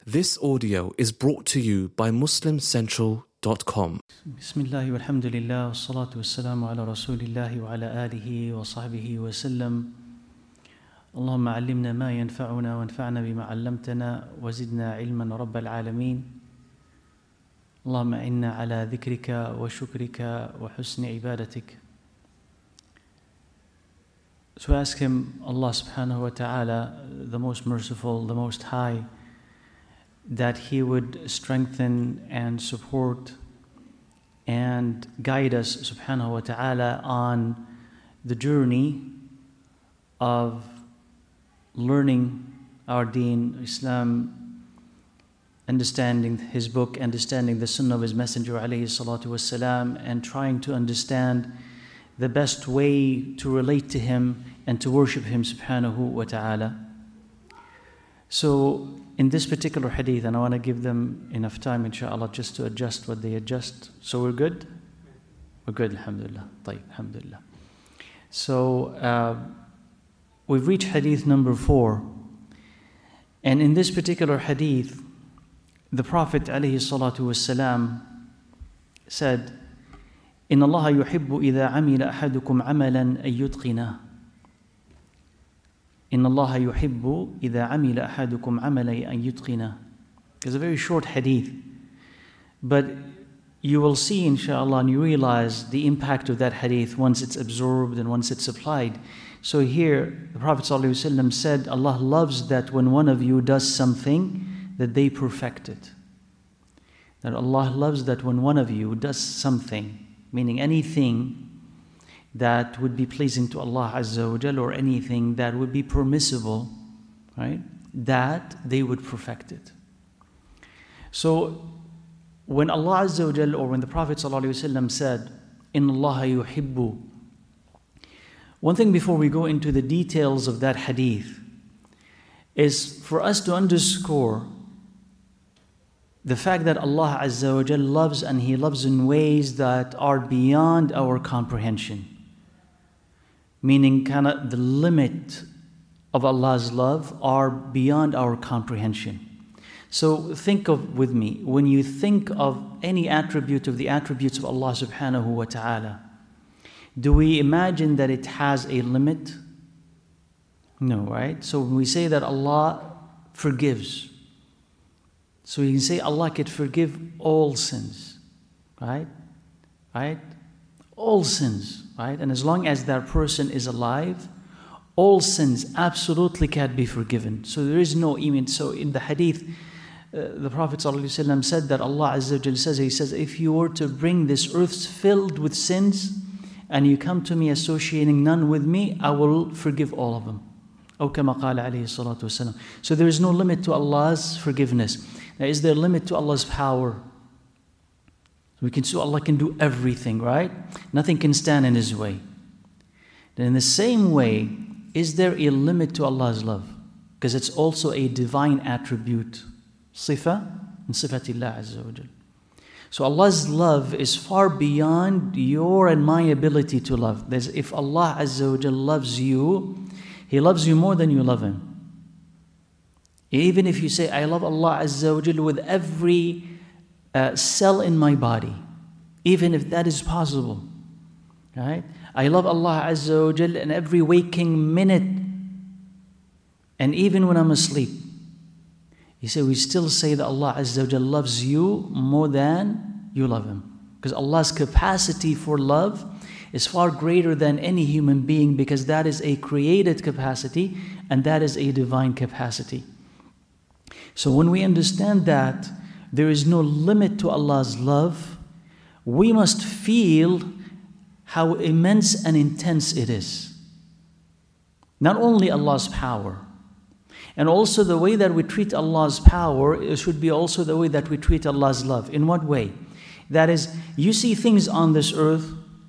This audio is brought to you by MuslimCentral.com. Bismillah walhamdulillah wassalatu wassalamu ala rasulillah wa ala alihi wa sahbihi wa sallam. Allahumma allimna ma yanfa'una wa anfa'na bima 'allamtana wa zidna ilman rabbal alamin. Allahumma inna ala dhikrika wa shukrika wa husni ibadatik. So ask him, Allah subhanahu wa ta'ala, the most merciful, the most high, that He would strengthen and support and guide us subhanahu wa ta'ala on the journey of learning our deen, Islam, understanding His book, understanding the sunnah of His messenger alayhi salatu wassalam, and trying to understand the best way to relate to Him and to worship Him subhanahu wa ta'ala. So in this particular hadith, and I want to give them enough time inshallah just to adjust what they adjust. So we're good? We're good, alhamdulillah. Tayyib, alhamdulillah. So we've reached hadith number 4. And in this particular hadith, the Prophet alayhi salatu wassalam said, إن الله يحب إذا عمل أحدكم عملا أن يتقنه. إن الله يحب إذا عمل أحدكم عملا أن يتقنه. It's a very short hadith, but you will see inshallah and you realize the impact of that hadith once it's absorbed and once it's applied. So here the Prophet ﷺ said, Allah loves that when one of you does something that they perfect it. That Allah loves that when one of you does something, meaning anything that would be pleasing to Allah Azza wa Jal, or anything that would be permissible, right? That they would perfect it. So when Allah Azza wa Jal, or when the Prophet ﷺ said, إِنَّ اللَّهَ يُحِبُّ, one thing before we go into the details of that hadith is for us to underscore the fact that Allah Azza wa Jal loves, and He loves in ways that are beyond our comprehension. Meaning the limit of Allah's love are beyond our comprehension. So think with me, when you think of any attribute of the attributes of Allah subhanahu wa ta'ala, do we imagine that it has a limit? No, right? So when we say that Allah forgives, so you can say Allah could forgive all sins, right? Right? All sins, right? And as long as that person is alive, all sins absolutely can be forgiven. So there is no even. So in the hadith, the Prophet ﷺ said that Allah Azza wa Jalla says, He says, if you were to bring this earth filled with sins, and you come to me associating none with me, I will forgive all of them. أو كما قال عليه الصلاة والسلام. So there is no limit to Allah's forgiveness. Now, is there a limit to Allah's power? We can see Allah can do everything, right? Nothing can stand in His way. Then in the same way, is there a limit to Allah's love? Because it's also a divine attribute. Sifa and sifatillah azza wa jal. So Allah's love is far beyond your and my ability to love. If Allah azza wa jal loves you, He loves you more than you love Him. Even if you say, I love Allah azza wa jal with every cell in my body, even if that is possible, right? I love Allah Azza wa Jal in every waking minute, and even when I'm asleep. You say, we still say that Allah Azza wa Jal loves you more than you love Him, because Allah's capacity for love is far greater than any human being, because that is a created capacity and that is a divine capacity. So when we understand that there is no limit to Allah's love, we must feel how immense and intense it is. Not only Allah's power, and also the way that we treat Allah's power, it should be also the way that we treat Allah's love. In what way? That is, you see things on this earth,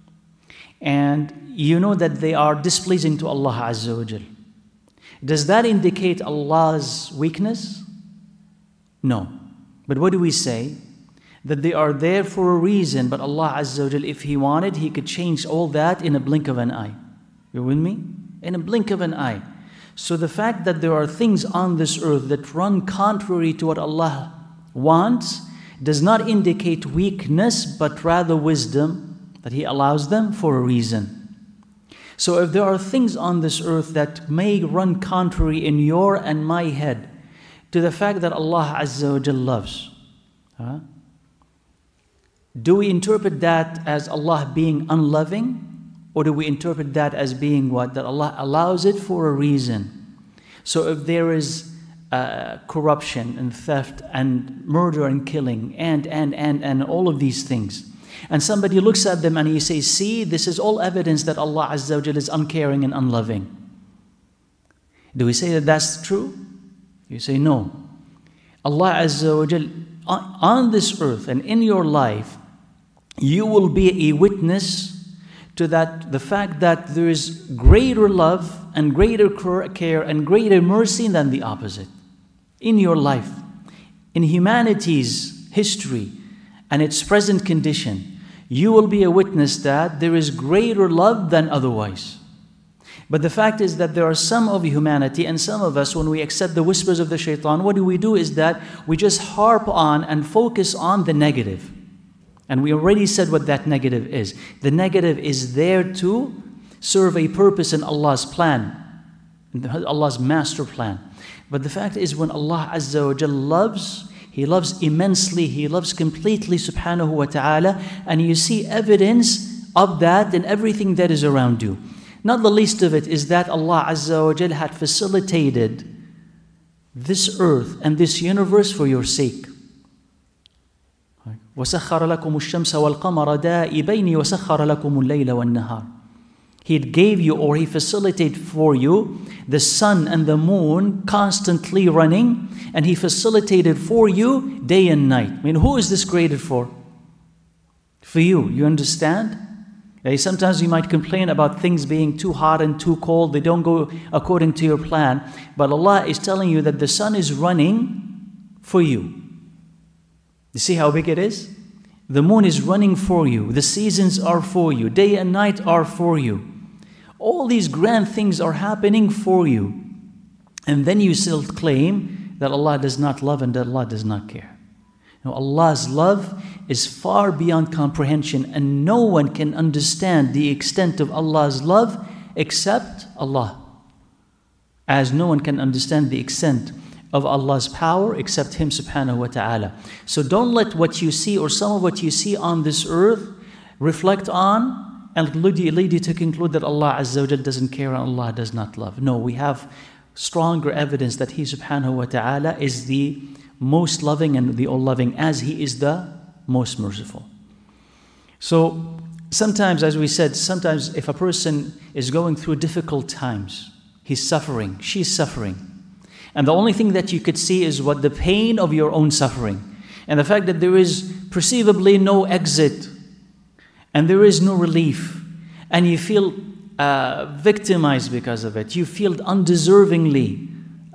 and you know that they are displeasing to Allah Azza wa Jal. Does that indicate Allah's weakness? No. But what do we say? That they are there for a reason, but Allah Azza wa Jal, if He wanted, He could change all that in a blink of an eye. You with me? In a blink of an eye. So the fact that there are things on this earth that run contrary to what Allah wants does not indicate weakness, but rather wisdom, that He allows them for a reason. So if there are things on this earth that may run contrary in your and my head to the fact that Allah Azza wa Jal loves, do we interpret that as Allah being unloving? Or do we interpret that as being what? That Allah allows it for a reason. So if there is corruption and theft and murder and killing and all of these things, and somebody looks at them and he says, see, this is all evidence that Allah Azza wa Jal is uncaring and unloving. Do we say that that's true? You say no. Allah Azza wa Jal, on this earth and in your life, you will be a witness to that, the fact that there is greater love and greater care and greater mercy than the opposite. In your life, in humanity's history and its present condition, you will be a witness that there is greater love than otherwise. But the fact is that there are some of humanity and some of us, when we accept the whispers of the shaitan, what do is that we just harp on and focus on the negative. And we already said what that negative is. The negative is there to serve a purpose in Allah's plan, in Allah's master plan. But the fact is, when Allah Azza wa Jal loves, He loves immensely, He loves completely subhanahu wa ta'ala, and you see evidence of that in everything that is around you. Not the least of it is that Allah Azza wa Jal had facilitated this earth and this universe for your sake. وَسَخَّرَ لَكُمُ الشَّمْسَ وَالْقَمَرَ دَائِبَيْنِ وَسَخَّرَ لَكُمُ اللَّيْلَ وَالنَّهَارَ. He gave you, or He facilitated for you, the sun and the moon constantly running, and He facilitated for you day and night. I mean, who is this created for? For you. You understand? Sometimes you might complain about things being too hot and too cold. They don't go according to your plan. But Allah is telling you that the sun is running for you. You see how big it is? The moon is running for you. The seasons are for you. Day and night are for you. All these grand things are happening for you. And then you still claim that Allah does not love and that Allah does not care. Now, Allah's love is far beyond comprehension, and no one can understand the extent of Allah's love except Allah. As no one can understand the extent of Allah's power except Him subhanahu wa ta'ala. So don't let what you see or some of what you see on this earth reflect on and lead you to conclude that Allah Azza wa Jal doesn't care and Allah does not love. No, we have stronger evidence that He subhanahu wa ta'ala is the most loving and the all-loving, as He is the most merciful. So sometimes, as we said, sometimes if a person is going through difficult times, he's suffering, she's suffering, and the only thing that you could see is what the pain of your own suffering. And the fact that there is perceivably no exit and there is no relief. And you feel victimized because of it. You feel undeservingly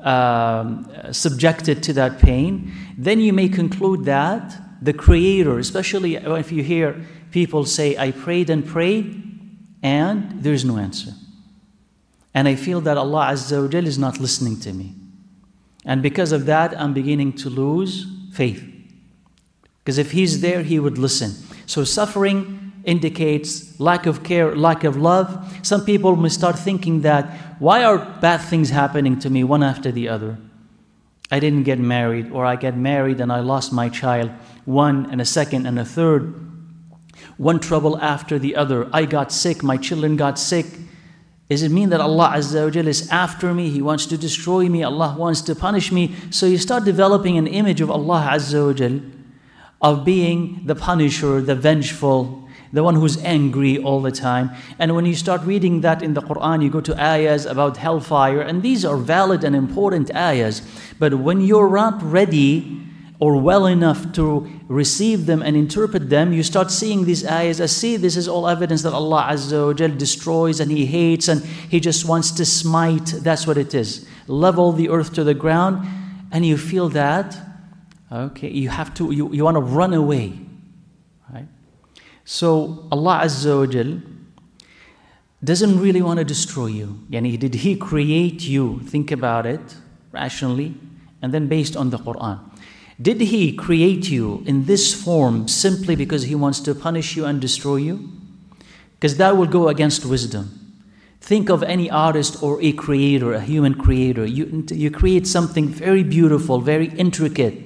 subjected to that pain. Then you may conclude that the Creator, especially if you hear people say, I prayed and prayed and there is no answer. And I feel that Allah Azza wa Jal is not listening to me. And because of that, I'm beginning to lose faith. Because if He's there, He would listen. So suffering indicates lack of care, lack of love. Some people may start thinking that, why are bad things happening to me one after the other? I didn't get married, or I get married and I lost my child, one and a second and a third. One trouble after the other. I got sick, my children got sick. Does it mean that Allah Azza wa Jal is after me? He wants to destroy me. Allah wants to punish me. So you start developing an image of Allah Azza wa Jal of being the punisher, the vengeful, the one who's angry all the time. And when you start reading that in the Quran, you go to ayahs about hellfire, and these are valid and important ayahs. But when you're not ready or well enough to receive them and interpret them, you start seeing these ayahs as, see, this is all evidence that Allah Azza wa Jal destroys and He hates and He just wants to smite. That's what it is. Level the earth to the ground, and you feel that, okay, you want to run away. Right? So Allah Azza wa Jal doesn't really want to destroy you. Yani, did He create you? Think about it rationally, and then based on the Quran. Did He create you in this form simply because He wants to punish you and destroy you? Because that will go against wisdom. Think of any artist or a creator, a human creator. You create something very beautiful, very intricate,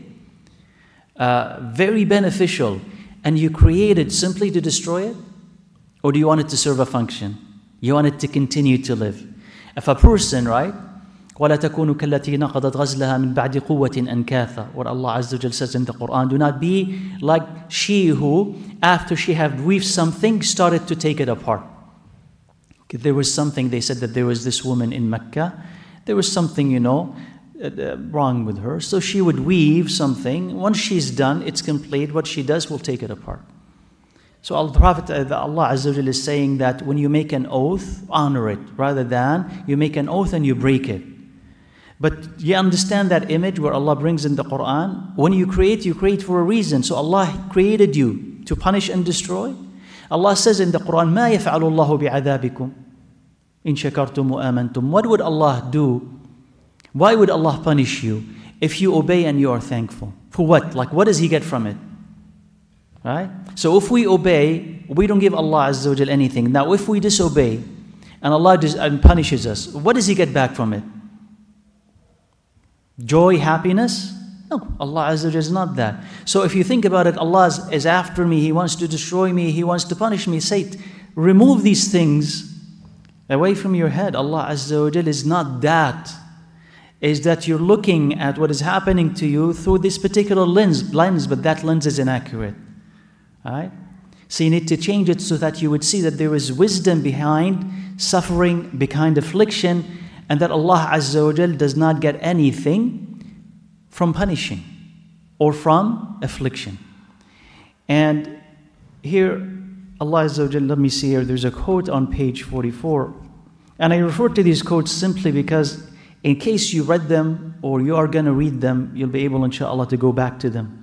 very beneficial, and you create it simply to destroy it? Or do you want it to serve a function? You want it to continue to live. If a person, right? وَلَا تَكُونُوا كَالَّتِي نَقَضَتْ غَزْلَهَا مِنْ بَعْدِ قُوَّةٍ أَنْكَاثًا. What Allah Azza wa Jal says in the Quran, do not be like she who, after she had weaved something, started to take it apart. There was something, they said that there was this woman in Mecca, there was something, wrong with her. So she would weave something. Once she's done, it's complete. What she does, will take it apart. So the Prophet, Allah Azza wa Jal is saying that when you make an oath, honor it, rather than you make an oath and you break it. But you understand that image where Allah brings in the Quran? When you create for a reason. So Allah created you to punish and destroy. Allah says in the Quran, مَا يَفْعَلُ اللَّهُ بِعَذَابِكُمْ إِن شَكَرْتُمْ وَآمَنْتُمْ. What would Allah do? Why would Allah punish you if you obey and you are thankful? For what? Like, what does He get from it? Right? So if we obey, we don't give Allah Azza wa Jal anything. Now if we disobey and Allah punishes us, what does He get back from it? Joy, happiness? No, Allah Azza wa Jal is not that. So if you think about it, Allah is after me, He wants to destroy me, He wants to punish me. Say, remove these things away from your head. Allah Azza wa Jal is not that. Is that you're looking at what is happening to you through this particular lens, but that lens is inaccurate. Right? So you need to change it so that you would see that there is wisdom behind suffering, behind affliction, and that Allah Azza wa Jal does not get anything from punishing or from affliction. And here, Allah Azza wa Jal, let me see here, there's a quote on page 44. And I refer to these quotes simply because in case you read them or you are going to read them, you'll be able, inshallah, to go back to them.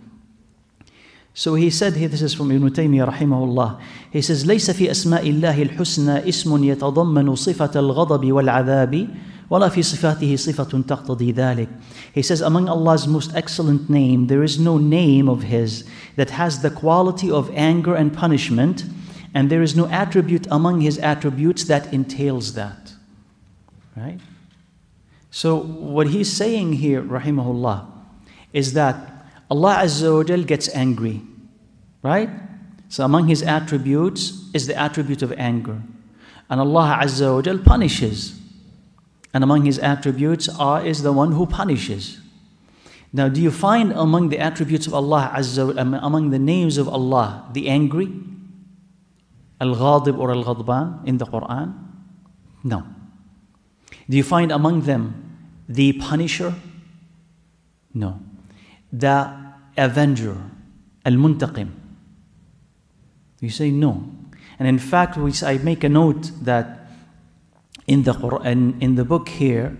So he said here, this is from Ibn Taymiyyah rahimahullah. He says, ليس في أسماء الله الحسنى اسم يتضمن صفة الغضب والعذاب ولا في صفاته صفة تقتضي ذلك. He says, among Allah's most excellent name, there is no name of His that has the quality of anger and punishment, and there is no attribute among His attributes that entails that. Right? So what he's saying here, rahimahullah, is that Allah Azza wa Jal gets angry, right? So among His attributes is the attribute of anger. And Allah Azza wa Jal punishes. And among His attributes is the one who punishes. Now, do you find among the attributes of Allah Azza wa Jal, among the names of Allah, the angry? Al-Ghadib or Al-Ghadban in the Quran? No. Do you find among them the punisher? No. The avenger, al-muntaqim. You say no. And in fact, I make a note that in the Quran, in the book here,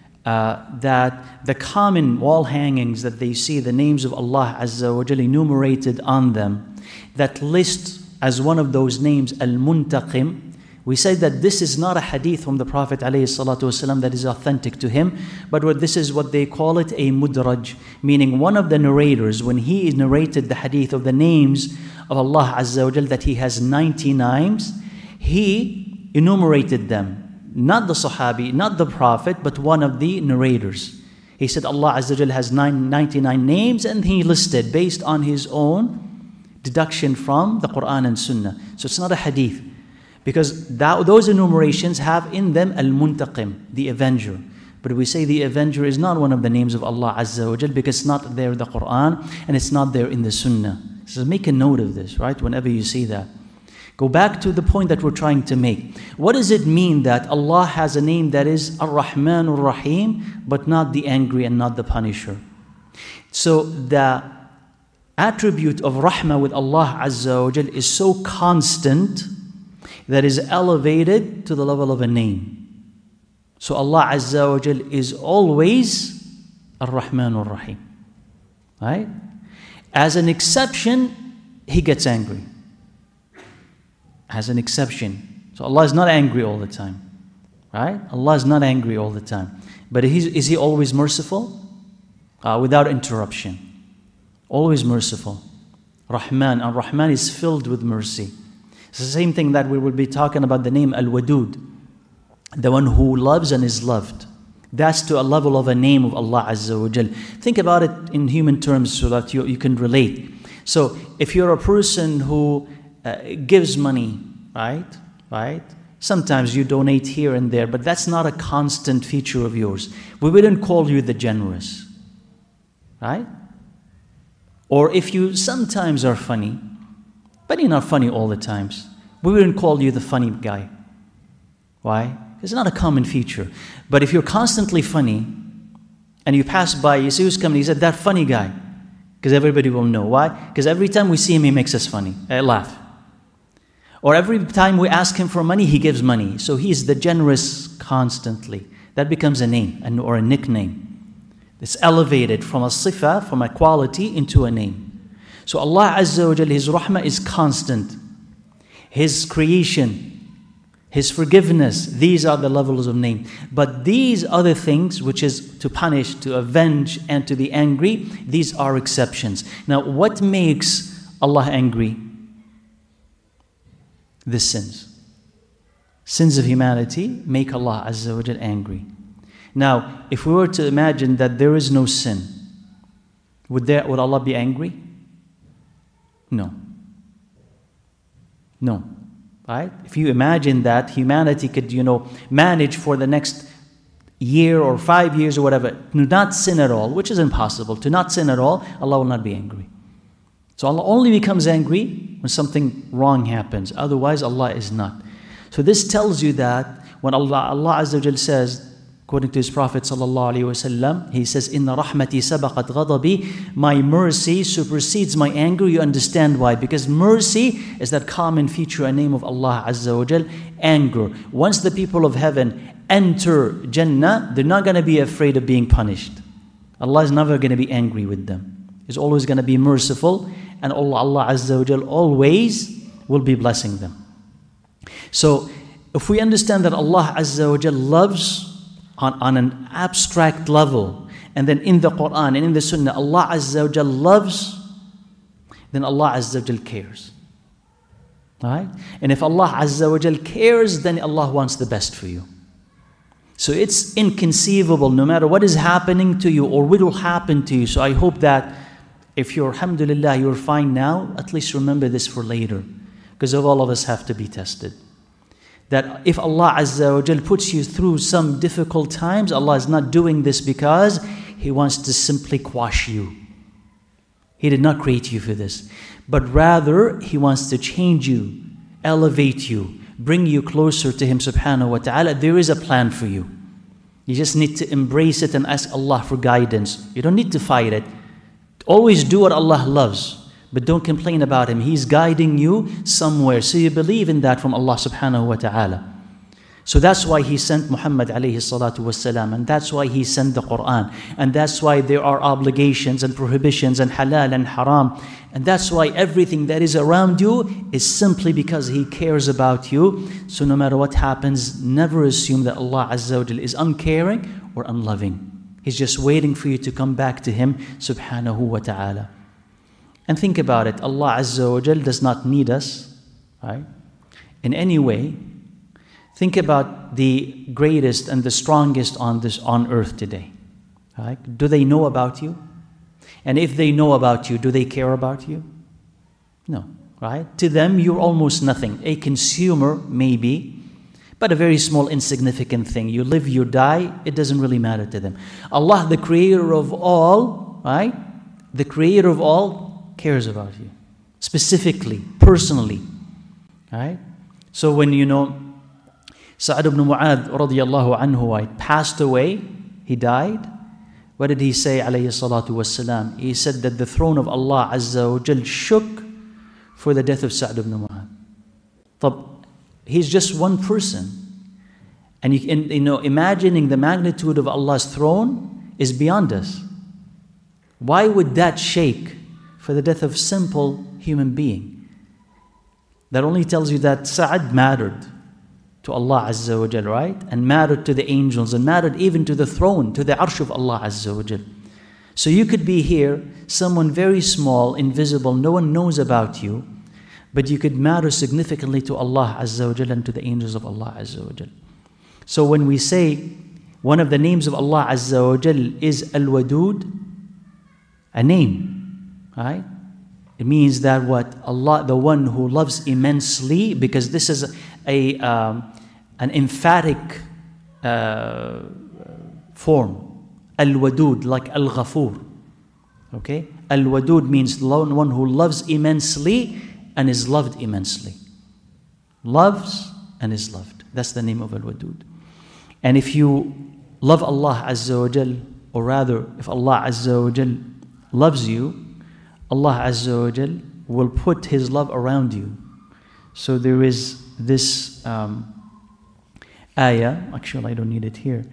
that the common wall hangings that they see the names of Allah Azza wa Jalla enumerated on them, that list as one of those names al-muntaqim. We say that this is not a hadith from the Prophet ﷺ that is authentic to him, but this is what they call it, a mudraj, meaning one of the narrators, when he narrated the hadith of the names of Allah Azza wa Jal, that He has 90 names, he enumerated them. Not the Sahabi, not the Prophet, but one of the narrators. He said Allah Azza wa Jal has 99 names, and he listed based on his own deduction from the Quran and Sunnah. So it's not a hadith. Because those enumerations have in them al-muntaqim, the avenger. But we say the avenger is not one of the names of Allah Azza wa Jal because it's not there in the Quran and it's not there in the Sunnah. So make a note of this, right, whenever you see that. Go back to the point that we're trying to make. What does it mean that Allah has a name that is Ar-Rahman Ar-Rahim, but not the angry and not the punisher? So the attribute of Rahmah with Allah Azza wa Jal is so constant that is elevated to the level of a name. So Allah Azza wa Jal is always Ar-Rahman Ar-Rahim. Right? As an exception, He gets angry. As an exception. So Allah is not angry all the time. Right? Allah is not angry all the time. But is He always merciful? Without interruption. Always merciful. Rahman. And Rahman is filled with mercy. It's the same thing that we will be talking about the name Al-Wadud. The one who loves and is loved. That's to a level of a name of Allah Azza wa Jal. Think about it in human terms so that you can relate. So if you're a person who gives money, right? Sometimes you donate here and there, but that's not a constant feature of yours. We wouldn't call you the generous, right? Or if you sometimes are funny, but you're not funny all the times, we wouldn't call you the funny guy. Why? It's not a common feature. But if you're constantly funny, and you pass by, you see who's coming, he said, that funny guy. Because everybody will know. Why? Because every time we see him, he makes us funny, laugh. Or every time we ask him for money, he gives money. So he's the generous constantly. That becomes a name or a nickname. It's elevated from a sifa, from a quality, into a name. So Allah Azza wa Jalla, His rahmah is constant. His creation, His forgiveness, these are the levels of name. But these other things, which is to punish, to avenge, and to be angry, these are exceptions. Now, what makes Allah angry? The sins. Sins of humanity make Allah Azza wa Jal angry. Now, if we were to imagine that there is no sin, would Allah be angry? No. No. Right? If you imagine that humanity could, manage for the next year or 5 years or whatever, to not sin at all, which is impossible, to not sin at all, Allah will not be angry. So Allah only becomes angry when something wrong happens. Otherwise, Allah is not. So this tells you that when Allah Azza wa Jal says, according to His Prophet sallallahu alaihi wasallam, He says, "Inna rahmati sabaqat ghadabi." My mercy supersedes my anger. You understand why? Because mercy is that common feature, a name of Allah Azza wa Jal, anger. Once the people of heaven enter Jannah, they're not going to be afraid of being punished. Allah is never going to be angry with them. He's always going to be merciful, and Allah Azza wa Jal always will be blessing them. So, if we understand that Allah Azza wa Jal loves on an abstract level, and then in the Quran and in the Sunnah, Allah Azza wa Jal loves, then Allah Azza wa Jal cares. Right? And if Allah Azza wa Jal cares, then Allah wants the best for you. So it's inconceivable, no matter what is happening to you or what will happen to you. So I hope that if you're, alhamdulillah, you're fine now, at least remember this for later. Because all of us have to be tested. That if Allah Azza wa Jal puts you through some difficult times, Allah is not doing this because He wants to simply quash you. He did not create you for this. But rather, He wants to change you, elevate you, bring you closer to Him subhanahu wa ta'ala. There is a plan for you. You just need to embrace it and ask Allah for guidance. You don't need to fight it. Always do what Allah loves, but don't complain about Him. He's guiding you somewhere. So you believe in that from Allah subhanahu wa ta'ala. So that's why He sent Muhammad alayhi salatu wasalam, and that's why He sent the Quran, and that's why there are obligations and prohibitions and halal and haram, and that's why everything that is around you is simply because He cares about you. So no matter what happens, never assume that Allah Azza wa Jal is uncaring or unloving. He's just waiting for you to come back to Him subhanahu wa ta'ala. And think about it, Allah Azza wa Jal does not need us, right, in any way. Think about the greatest and the strongest on earth today. Right? Do they know about you? And if they know about you, do they care about you? No, right? To them, you're almost nothing. A consumer, maybe, but a very small, insignificant thing. You live, you die, it doesn't really matter to them. Allah, the creator of all, right? The creator of all cares about you. Specifically, personally. Right? So when Sa'ad ibn Mu'adh radiyallahu anhu passed away, he died. What did he say, alayhi salatu wassalam? He said that the throne of Allah Azza wa Jal shook for the death of Sa'ad ibn Mu'adh. He's just one person. And imagining the magnitude of Allah's throne is beyond us. Why would that shake for the death of a simple human being? That only tells you that Sa'ad mattered. to Allah Azza wa Jal, right? And mattered to the angels and mattered even to the throne, to the arsh of Allah Azza wa Jal. So you could be here, someone very small, invisible, no one knows about you, but you could matter significantly to Allah Azza wa Jal and to the angels of Allah Azza wa Jal. So when we say one of the names of Allah Azza wa Jal is Al-Wadud, a name, right? It means that what? Allah, the one who loves immensely, because this is an emphatic form. Al-Wadud, like Al-Ghafur. Okay? Al-Wadud means the one who loves immensely and is loved immensely. Loves and is loved. That's the name of Al-Wadud. And if you love Allah Azza wa Jal, or rather, if Allah Azza wa Jal loves you, Allah Azza wa Jal will put His love around you. So there is this ayah, actually I don't need it here,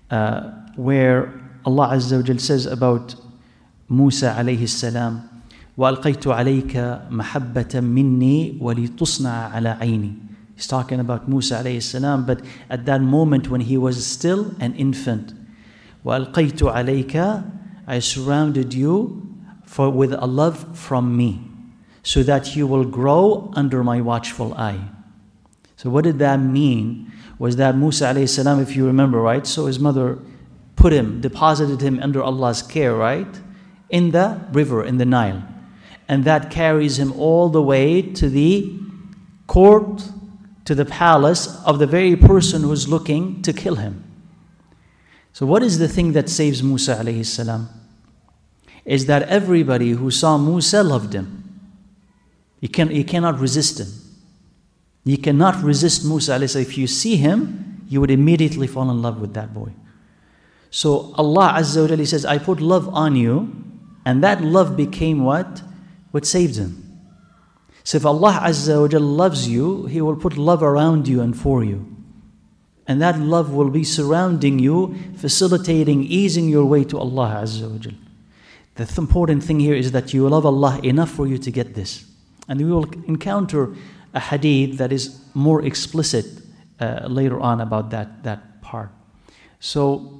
where Allah Azza wa Jal says about Musa alayhi salam, وَأَلْقَيْتُ عَلَيْكَ مَحَبَّةً مِّنِّي وَلِتُصْنَعَ عَلَى عَيْنِي. He's talking about Musa alayhi salam, but at that moment when he was still an infant. وَأَلْقَيْتُ عَلَيْكَ, I surrounded you with a love from me, so that you will grow under my watchful eye. So what did that mean? Was that Musa alayhi salam, if you remember, right? So his mother deposited him under Allah's care, right? In the river, in the Nile. And that carries him all the way to the court, to the palace of the very person who's looking to kill him. So what is the thing that saves Musa alayhi salam? Is that everybody who saw Musa loved him. You cannot resist him. You cannot resist Musa alayhi salam. If you see him, you would immediately fall in love with that boy. So Allah Azza wa Jalla says, I put love on you, and that love became what? What saved him. So if Allah Azza wa Jalla loves you, He will put love around you and for you. And that love will be surrounding you, facilitating, easing your way to Allah Azza wa Jalla. The important thing here is that you love Allah enough for you to get this. And we will encounter a hadith that is more explicit later on about that part. So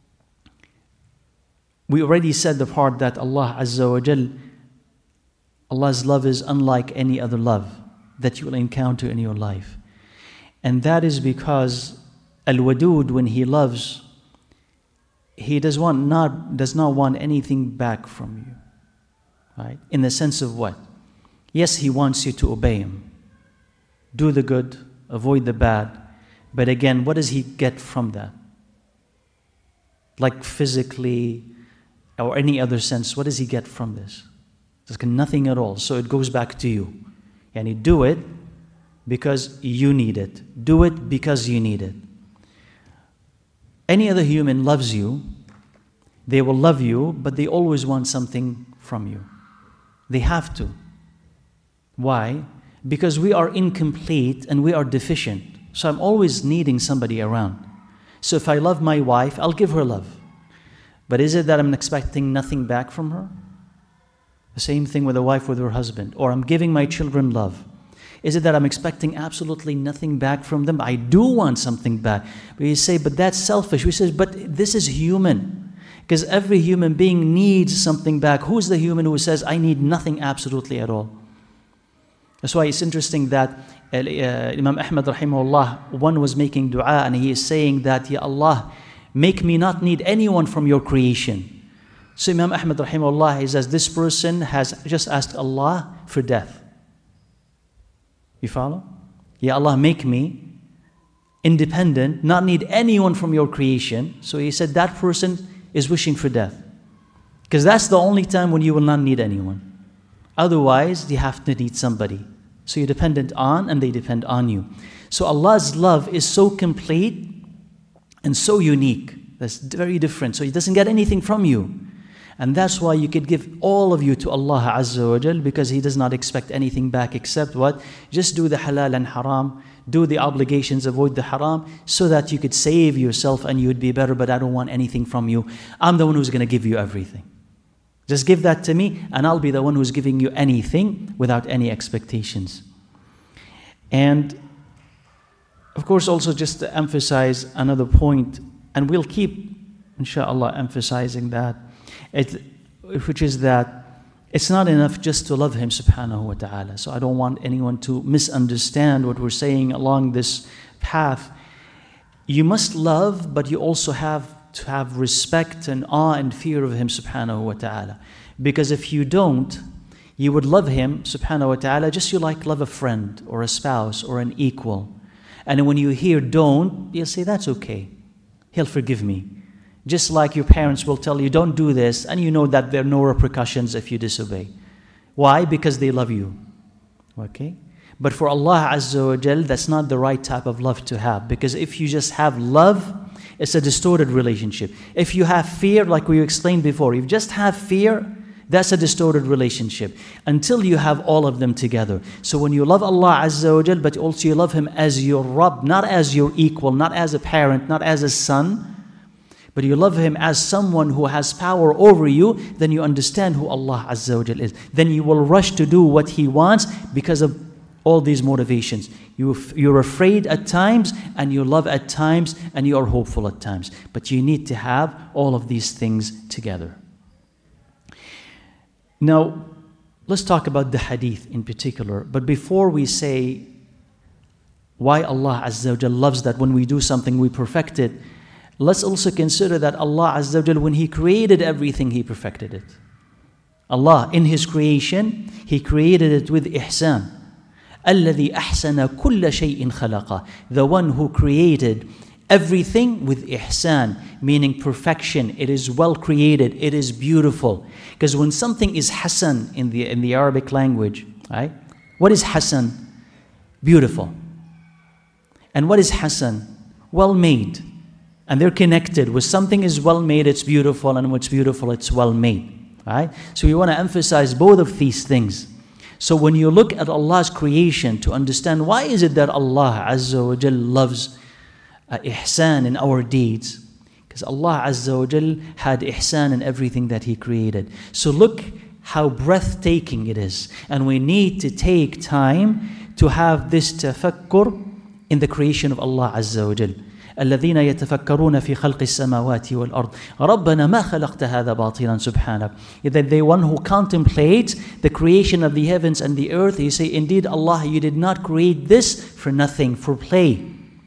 we already said the part that Allah Azza wa Jal, Allah's love is unlike any other love that you will encounter in your life. And that is because Al-Wadud, when He loves, He does not want anything back from you. Right? In the sense of what? Yes, He wants you to obey Him. Do the good, avoid the bad. But again, what does He get from that? Like physically or any other sense, what does He get from this? There's nothing at all. So it goes back to you. And you do it because you need it. Do it because you need it. Any other human loves you, they will love you, but they always want something from you. They have to. Why? Because we are incomplete and we are deficient. So I'm always needing somebody around. So if I love my wife, I'll give her love. But is it that I'm expecting nothing back from her? The same thing with a wife with her husband. Or I'm giving my children love. Is it that I'm expecting absolutely nothing back from them? I do want something back. But you say, but that's selfish. We say, but this is human. Because every human being needs something back. Who's the human who says, I need nothing absolutely at all? That's why it's interesting that Imam Ahmad rahimahullah, one was making dua and he is saying that, Ya Allah, make me not need anyone from your creation. So Imam Ahmad rahimahullah, he says, this person has just asked Allah for death. You follow? Ya Allah, make me independent, not need anyone from your creation. So he said that person is wishing for death. Because that's the only time when you will not need anyone. Otherwise, you have to need somebody. So you're dependent on and they depend on you. So Allah's love is so complete and so unique. That's very different. So He doesn't get anything from you. And that's why you could give all of you to Allah Azza wa Jal, because He does not expect anything back except what? Just do the halal and haram, do the obligations, avoid the haram, so that you could save yourself and you would be better, but I don't want anything from you. I'm the one who's going to give you everything. Just give that to me and I'll be the one who's giving you anything without any expectations. And Of course, also just to emphasize another point, and we'll keep, inshallah, emphasizing that, which is that it's not enough just to love Him subhanahu wa ta'ala. So I don't want anyone to misunderstand what we're saying along this path. You must love, but you also have to have respect and awe and fear of Him subhanahu wa ta'ala. Because if you don't, you would love Him subhanahu wa ta'ala just you like love a friend or a spouse or an equal. And when you hear don't, you'll say, that's okay. He'll forgive me. Just like your parents will tell you, don't do this, and you know that there are no repercussions if you disobey. Why? Because they love you. Okay? But for Allah Azza wa Jal, that's not the right type of love to have. Because if you just have love, it's a distorted relationship. If you have fear, like we explained before, if you just have fear, that's a distorted relationship. Until you have all of them together. So when you love Allah Azza wa Jal, but also you love Him as your Rabb, not as your equal, not as a parent, not as a son, but you love Him as someone who has power over you, then you understand who Allah Azza wa Jal is. Then you will rush to do what He wants because of all these motivations. You're afraid at times, and you love at times, and you are hopeful at times. But you need to have all of these things together. Now, let's talk about the hadith in particular. But before we say why Allah Azza wa Jal loves that when we do something we perfect it, let's also consider that Allah Azza wa Jal, when He created everything, He perfected it. Allah, in His creation, He created it with ihsan. الَّذِي أَحْسَنَ كُلَّ شَيْءٍ خَلَقَهُ. The one who created everything with ihsan, meaning perfection. It is well created, it is beautiful. Because when something is hasan in the Arabic language, right? What is hasan? Beautiful. And what is hasan? Well made. And they're connected. When something is well made, it's beautiful, and what's beautiful, it's well made. Right? So we want to emphasize both of these things. So when you look at Allah's creation to understand why is it that Allah Azza wa Jal loves ihsan in our deeds, because Allah Azza wa Jal had ihsan in everything that He created. So look how breathtaking it is. And we need to take time to have this tafakkur in the creation of Allah Azza wa Jal. الذين يتفكرون في خلق السماوات والأرض ربنا ما خلقت هذا باطلا سبحانك. That the one who contemplates the creation of the heavens and the earth, he say, indeed Allah, you did not create this for nothing, for play.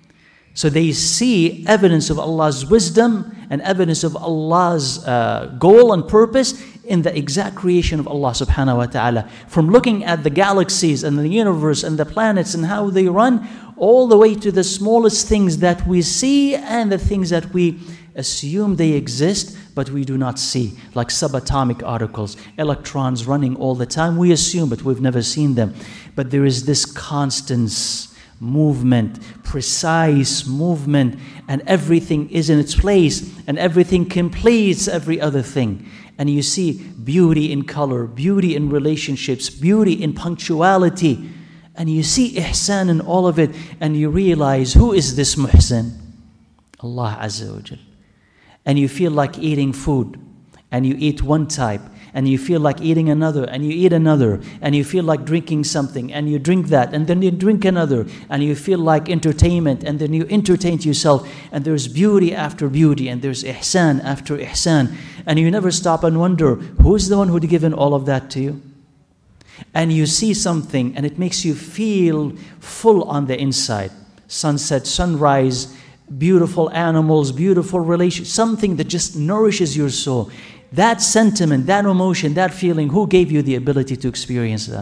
So they see evidence of Allah's wisdom and evidence of Allah's goal and purpose in the exact creation of Allah subhanahu wa ta'ala. From looking at the galaxies and the universe and the planets and how they run, all the way to the smallest things that we see and the things that we assume they exist, but we do not see, like subatomic particles, electrons running all the time. We assume, but we've never seen them. But there is this constant movement, precise movement, and everything is in its place, and everything completes every other thing. And you see beauty in color, beauty in relationships, beauty in punctuality, and you see ihsan in all of it, and you realize, who is this muhsin? Allah Azza wa Jal. And you feel like eating food, and you eat one type, and you feel like eating another, and you eat another, and you feel like drinking something, and you drink that, and then you drink another, and you feel like entertainment, and then you entertain yourself, and there's beauty after beauty, and there's ihsan after ihsan, and you never stop and wonder, who's the one who'd given all of that to you? And you see something, and it makes you feel full on the inside. Sunset, sunrise, beautiful animals, beautiful relations, something that just nourishes your soul. That sentiment, that emotion, that feeling, who gave you the ability to experience that?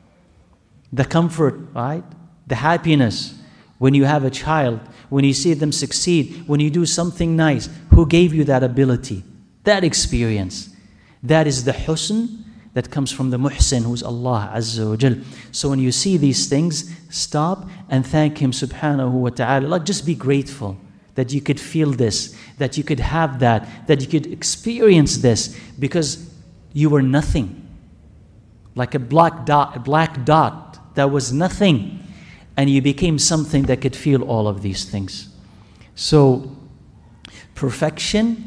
The comfort, right? The happiness. When you have a child, when you see them succeed, when you do something nice, who gave you that ability? That experience. That is the husn that comes from the muhsin, who's Allah Azza wa Jal. So when you see these things, stop and thank Him subhanahu wa ta'ala. Like, just be grateful that you could feel this, that you could have that you could experience this, because you were nothing. Like a black dot that was nothing, and you became something that could feel all of these things. So perfection,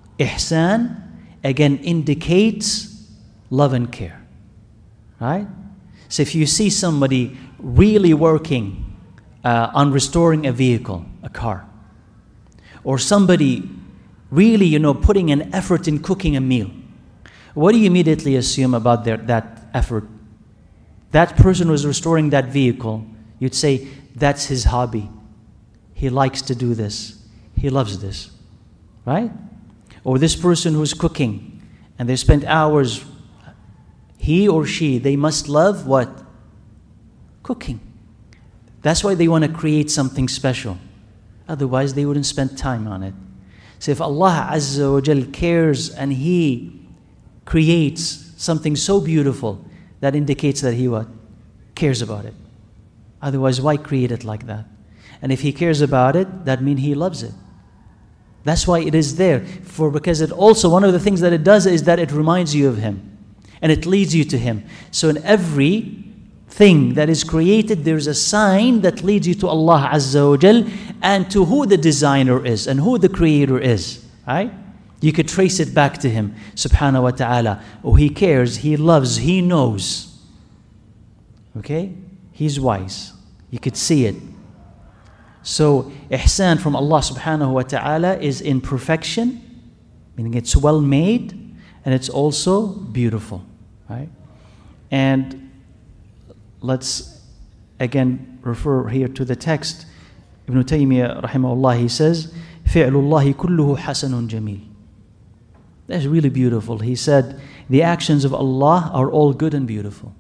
ihsan, again indicates love and care, right? So if you see somebody really working on restoring a vehicle, a car. Or somebody really, putting an effort in cooking a meal. What do you immediately assume about that effort? That person who is restoring that vehicle, you'd say, that's his hobby. He likes to do this. He loves this, right? Or this person who's cooking, and they spent hours, he or she, they must love what? Cooking. That's why they want to create something special. Otherwise, they wouldn't spend time on it. So if Allah Azza wa Jal cares and He creates something so beautiful, that indicates that He what? Cares about it. Otherwise, why create it like that? And if He cares about it, that means He loves it. That's why it is there. Because it also, one of the things that it does is that it reminds you of Him. And it leads you to Him. So in every thing that is created, there's a sign that leads you to Allah Azza wa Jal and to who the designer is and who the creator is. Right? You could trace it back to Him, subhanahu wa ta'ala. Oh, He cares, He loves, He knows. Okay? He's wise. You could see it. So, ihsan from Allah subhanahu wa ta'ala is in perfection, meaning it's well made, and it's also beautiful. Right? And let's again refer here to the text. Ibn Taymiyyah rahimahullah, he says, فِعْلُ اللَّهِ كُلُّهُ حَسَنٌ جَمِيلٌ. That's really beautiful. He said, the actions of Allah are all good and beautiful.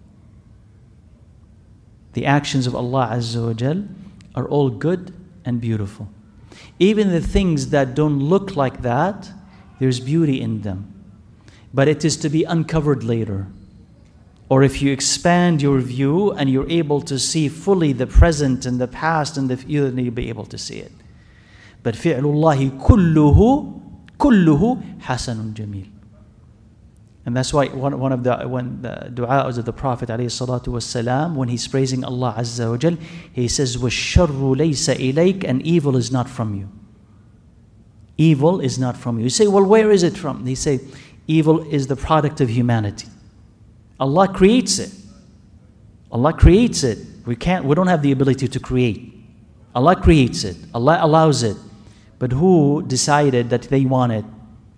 The actions of Allah Azza wa Jal are all good and beautiful. Even the things that don't look like that, there's beauty in them. But it is to be uncovered later. Or if you expand your view and you're able to see fully the present and the past and the future, then you'll be able to see it. But فِعْلُ اللَّهِ كُلُّهُ حَسَنٌ جَمِيلٌ. And that's why when the du'as of the Prophet ﷺ, when he's praising Allah Azza wa Jal, he says, وَالشَّرُّ لَيْسَ إِلَيْكَ, and evil is not from you. Evil is not from you. You say, well, where is it from? They say, evil is the product of humanity. Allah creates it. Allah creates it. We don't have the ability to create. Allah creates it. Allah allows it. But who decided that they want it?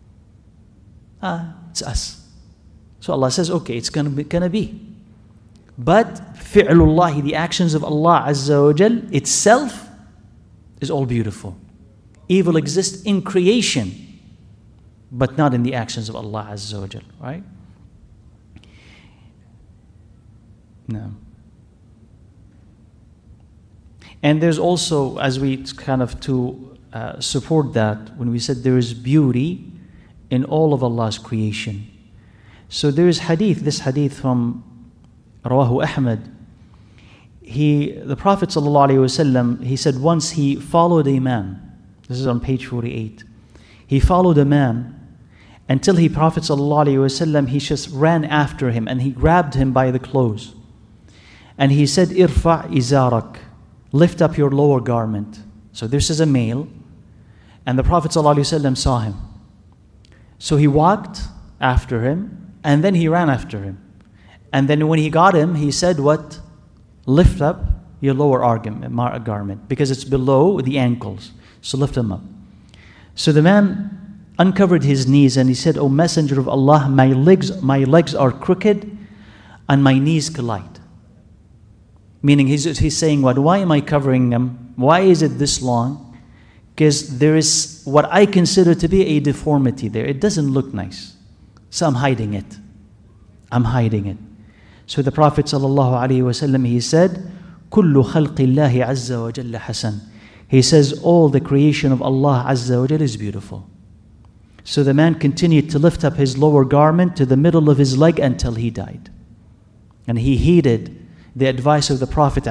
It's us. So Allah says, okay, it's gonna be. But fi'lullah, the actions of Allah Azza wa Jal itself is all beautiful. Evil exists in creation, but not in the actions of Allah Azza wa Jal, right? No. And there's also, as we kind of to support that, when we said there is beauty in all of Allah's creation. So there is this hadith from Rawahu Ahmad. The Prophet ﷺ, he said once he followed a man. This is on page 48. He followed a man until Prophet ﷺ, he just ran after him and he grabbed him by the clothes. And he said, Irfa' izarak, lift up your lower garment. So this is a male. And the Prophet ﷺ saw him. So he walked after him, and then he ran after him. And then when he got him, he said, what? Lift up your lower garment, because it's below the ankles. So lift him up. So the man uncovered his knees and he said, O Messenger of Allah, my legs are crooked and my knees collide. Meaning he's saying, what? Why am I covering them? Why is it this long? Because there is what I consider to be a deformity there. It doesn't look nice. So I'm hiding it. I'm hiding it. So the Prophet ﷺ, he said, كُلُّ خَلْقِ اللَّهِ عَزَّ وَجَلَّ حَسَنٌ. He says, all the creation of Allah Azza wa Jalla is beautiful. So the man continued to lift up his lower garment to the middle of his leg until he died. And he heeded the advice of the Prophet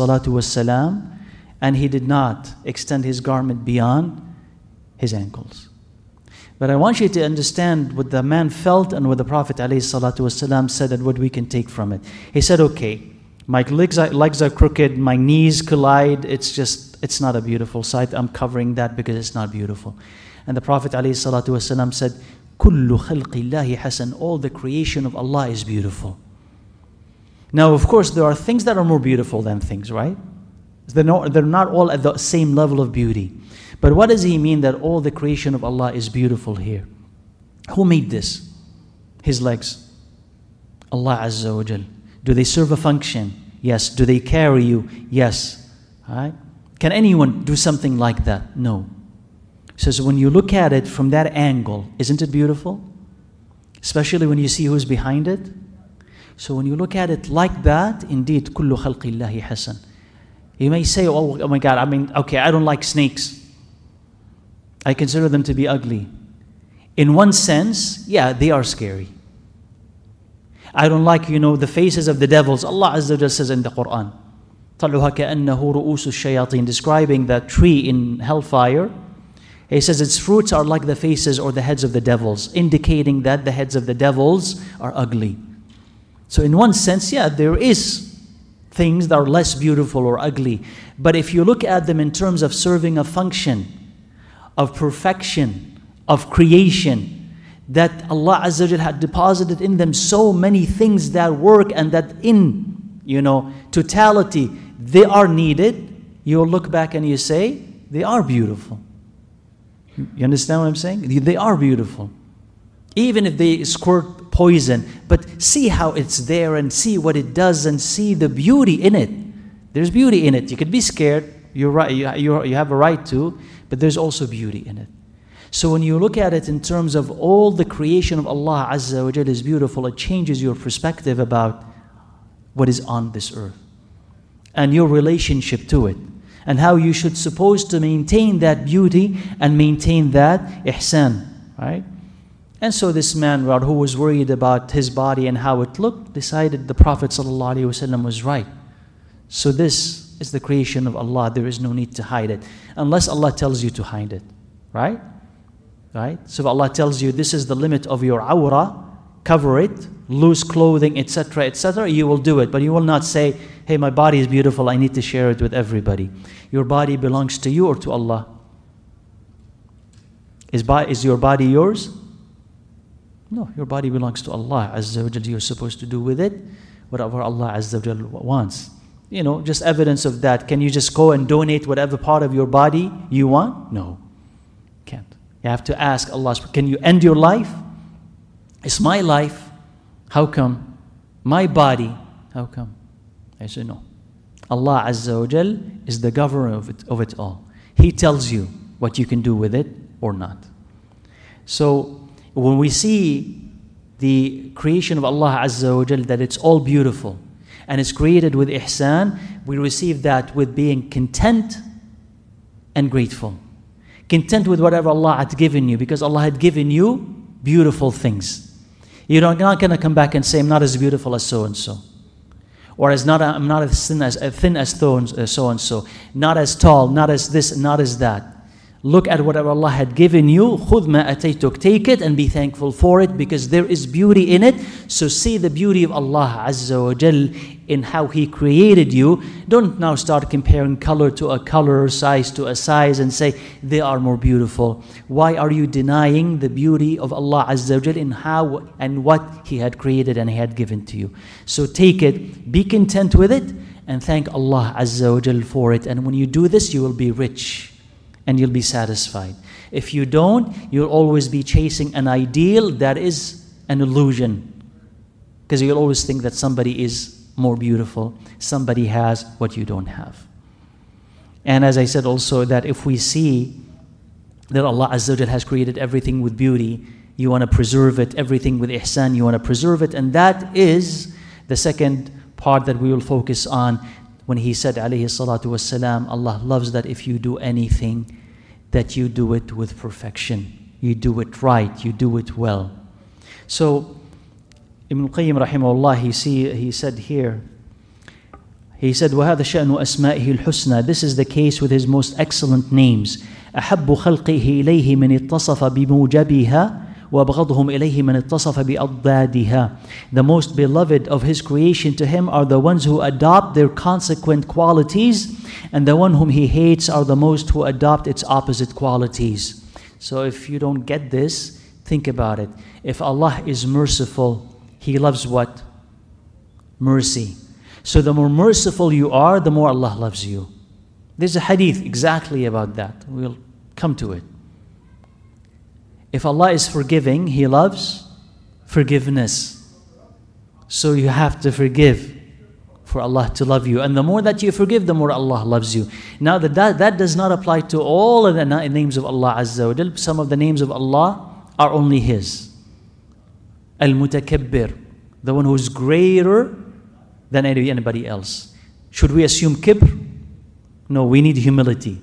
ﷺ, and he did not extend his garment beyond his ankles. But I want you to understand what the man felt and what the Prophet ﷺ said and what we can take from it. He said, okay, my legs are crooked, my knees collide, it's not a beautiful sight. I'm covering that because it's not beautiful. And the Prophet ﷺ said, كُلُّ خَلْقِ اللَّهِ حَسَنٌ. All the creation of Allah is beautiful. Now, of course, there are things that are more beautiful than things, right? They're not all at the same level of beauty. But what does he mean that all the creation of Allah is beautiful here? Who made this? His legs. Allah Azza wa Jal. Do they serve a function? Yes. Do they carry you? Yes. All right? Can anyone do something like that? No. So when you look at it from that angle, isn't it beautiful? Especially when you see who's behind it. So when you look at it like that, indeed, كُلُّ خَلْقِ اللَّهِ حَسَنٍ. You may say, oh my God, I don't like snakes. I consider them to be ugly. In one sense, yeah, they are scary. I don't like, the faces of the devils. Allah Azza wa Jalla says in the Quran, طَلْعُهَا كَأَنَّهُ رُؤُوسُ الشَّيَاطِينَ, describing that tree in hellfire. He says its fruits are like the faces or the heads of the devils, indicating that the heads of the devils are ugly. So in one sense, yeah, there is things that are less beautiful or ugly. But if you look at them in terms of serving a function, of perfection, of creation, that Allah Azza wa Jalla had deposited in them so many things that work and that in, totality, they are needed, you'll look back and you say, they are beautiful. You understand what I'm saying? They are beautiful. Even if they squirt poison, but see how it's there and see what it does and see the beauty in it. There's beauty in it. You could be scared. You're right. You have a right to, but there's also beauty in it. So when you look at it in terms of all the creation of Allah Azza wa Jalla is beautiful, it changes your perspective about what is on this earth and your relationship to it and how you should supposed to maintain that beauty and maintain that ihsan, right? And so this man, who was worried about his body and how it looked, decided the Prophet ﷺ was right. So this is the creation of Allah. There is no need to hide it. Unless Allah tells you to hide it. Right? Right? So if Allah tells you this is the limit of your awra, cover it, loose clothing, etc., you will do it. But you will not say, hey, my body is beautiful, I need to share it with everybody. Your body belongs to you or to Allah? Is your body yours? No, your body belongs to Allah Azza wa Jalla. You're supposed to do with it whatever Allah Azza wa Jalla wants. Just evidence of that. Can you just go and donate whatever part of your body you want? No, can't. You have to ask Allah, can you end your life? It's my life. How come? My body. How come? I say no. Allah Azza wa Jalla is the governor of it all. He tells you what you can do with it or not. So when we see the creation of Allah Azza wa Jalla, that it's all beautiful and it's created with ihsan, we receive that with being content and grateful. Content with whatever Allah had given you, because Allah had given you beautiful things. You're not going to come back and say, I'm not as beautiful as so-and-so. Or I'm not as thin as so-and-so. Not as tall, not as this, not as that. Look at whatever Allah had given you. خُذْ مَا أَتَيْتُكَ. Take it and be thankful for it, because there is beauty in it. So see the beauty of Allah Azza wa Jal in how He created you. Don't now start comparing color to a color, size to a size, and say they are more beautiful. Why are you denying the beauty of Allah Azza wa Jal in how and what He had created and He had given to you? So take it, be content with it, and thank Allah Azza wa Jal for it. And when you do this, you will be rich and you'll be satisfied. If you don't, you'll always be chasing an ideal that is an illusion, because you'll always think that somebody is more beautiful, somebody has what you don't have. And as I said also, that if we see that Allah Azza wa Jal has created everything with beauty, you want to preserve it, everything with ihsan, you want to preserve it. And that is the second part that we will focus on. When He said, alayhi salatu wassalam, Allah loves that if you do anything, that you do it with perfection. You do it right, you do it well. So, Ibn al-Qayyim rahimahullah, he said here, he said, وَهَذَا شَأْنُ أَسْمَائِهِ الْحُسْنَى. This is the case with His most excellent names. أَحَبُّ خَلْقِهِ إِلَيْهِ مَنِ اتصف بموجبها وَأَبْغَضُهُمْ إِلَيْهِ مَنِ اتصف بِأَضْدَادِهَا. The most beloved of His creation to Him are the ones who adopt their consequent qualities, and the one whom He hates are the most who adopt its opposite qualities. So if you don't get this, think about it. If Allah is merciful, He loves what? Mercy. So the more merciful you are, the more Allah loves you. There's a hadith exactly about that. We'll come to it. If Allah is forgiving, He loves forgiveness. So you have to forgive for Allah to love you. And the more that you forgive, the more Allah loves you. Now that does not apply to all of the names of Allah Azza wa Jal. Some of the names of Allah are only His. Al-Mutakabbir, the one who is greater than anybody else. Should we assume kibr? No, we need humility.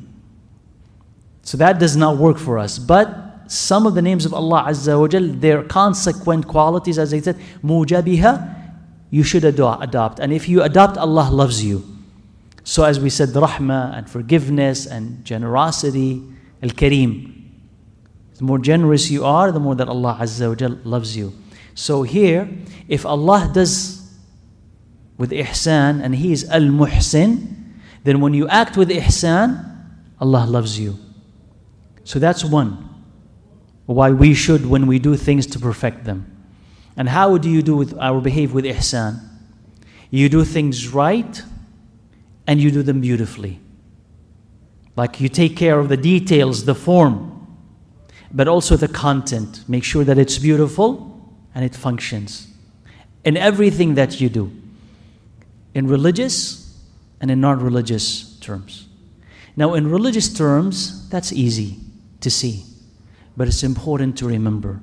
So that does not work for us. But some of the names of Allah Azza wa Jal, their consequent qualities, as I said, mujabiha, you should adopt. And if you adopt, Allah loves you. So as we said, rahmah and forgiveness and generosity, al-kareem. The more generous you are, the more that Allah Azza wa Jal loves you. So here, if Allah does with ihsan and He is al-muhsin, then when you act with ihsan, Allah loves you. So that's one. Why we should, when we do things, to perfect them. And how do you do with our behave with ihsan? You do things right and you do them beautifully. Like you take care of the details, the form, but also the content. Make sure that it's beautiful and it functions in everything that you do, in religious and in non-religious terms. Now in religious terms, that's easy to see, but it's important to remember.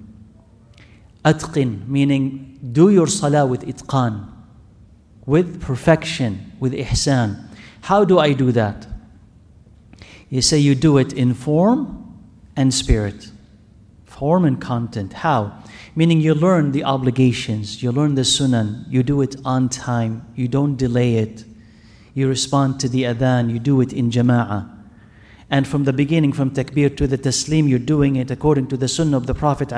Atqin, meaning do your salah with itqan, with perfection, with ihsan. How do I do that? You say you do it in form and spirit. Form and content. How? Meaning you learn the obligations, you learn the sunan, you do it on time, you don't delay it. You respond to the adhan, you do it in jama'ah. And from the beginning, from takbir to the taslim, you're doing it according to the sunnah of the Prophet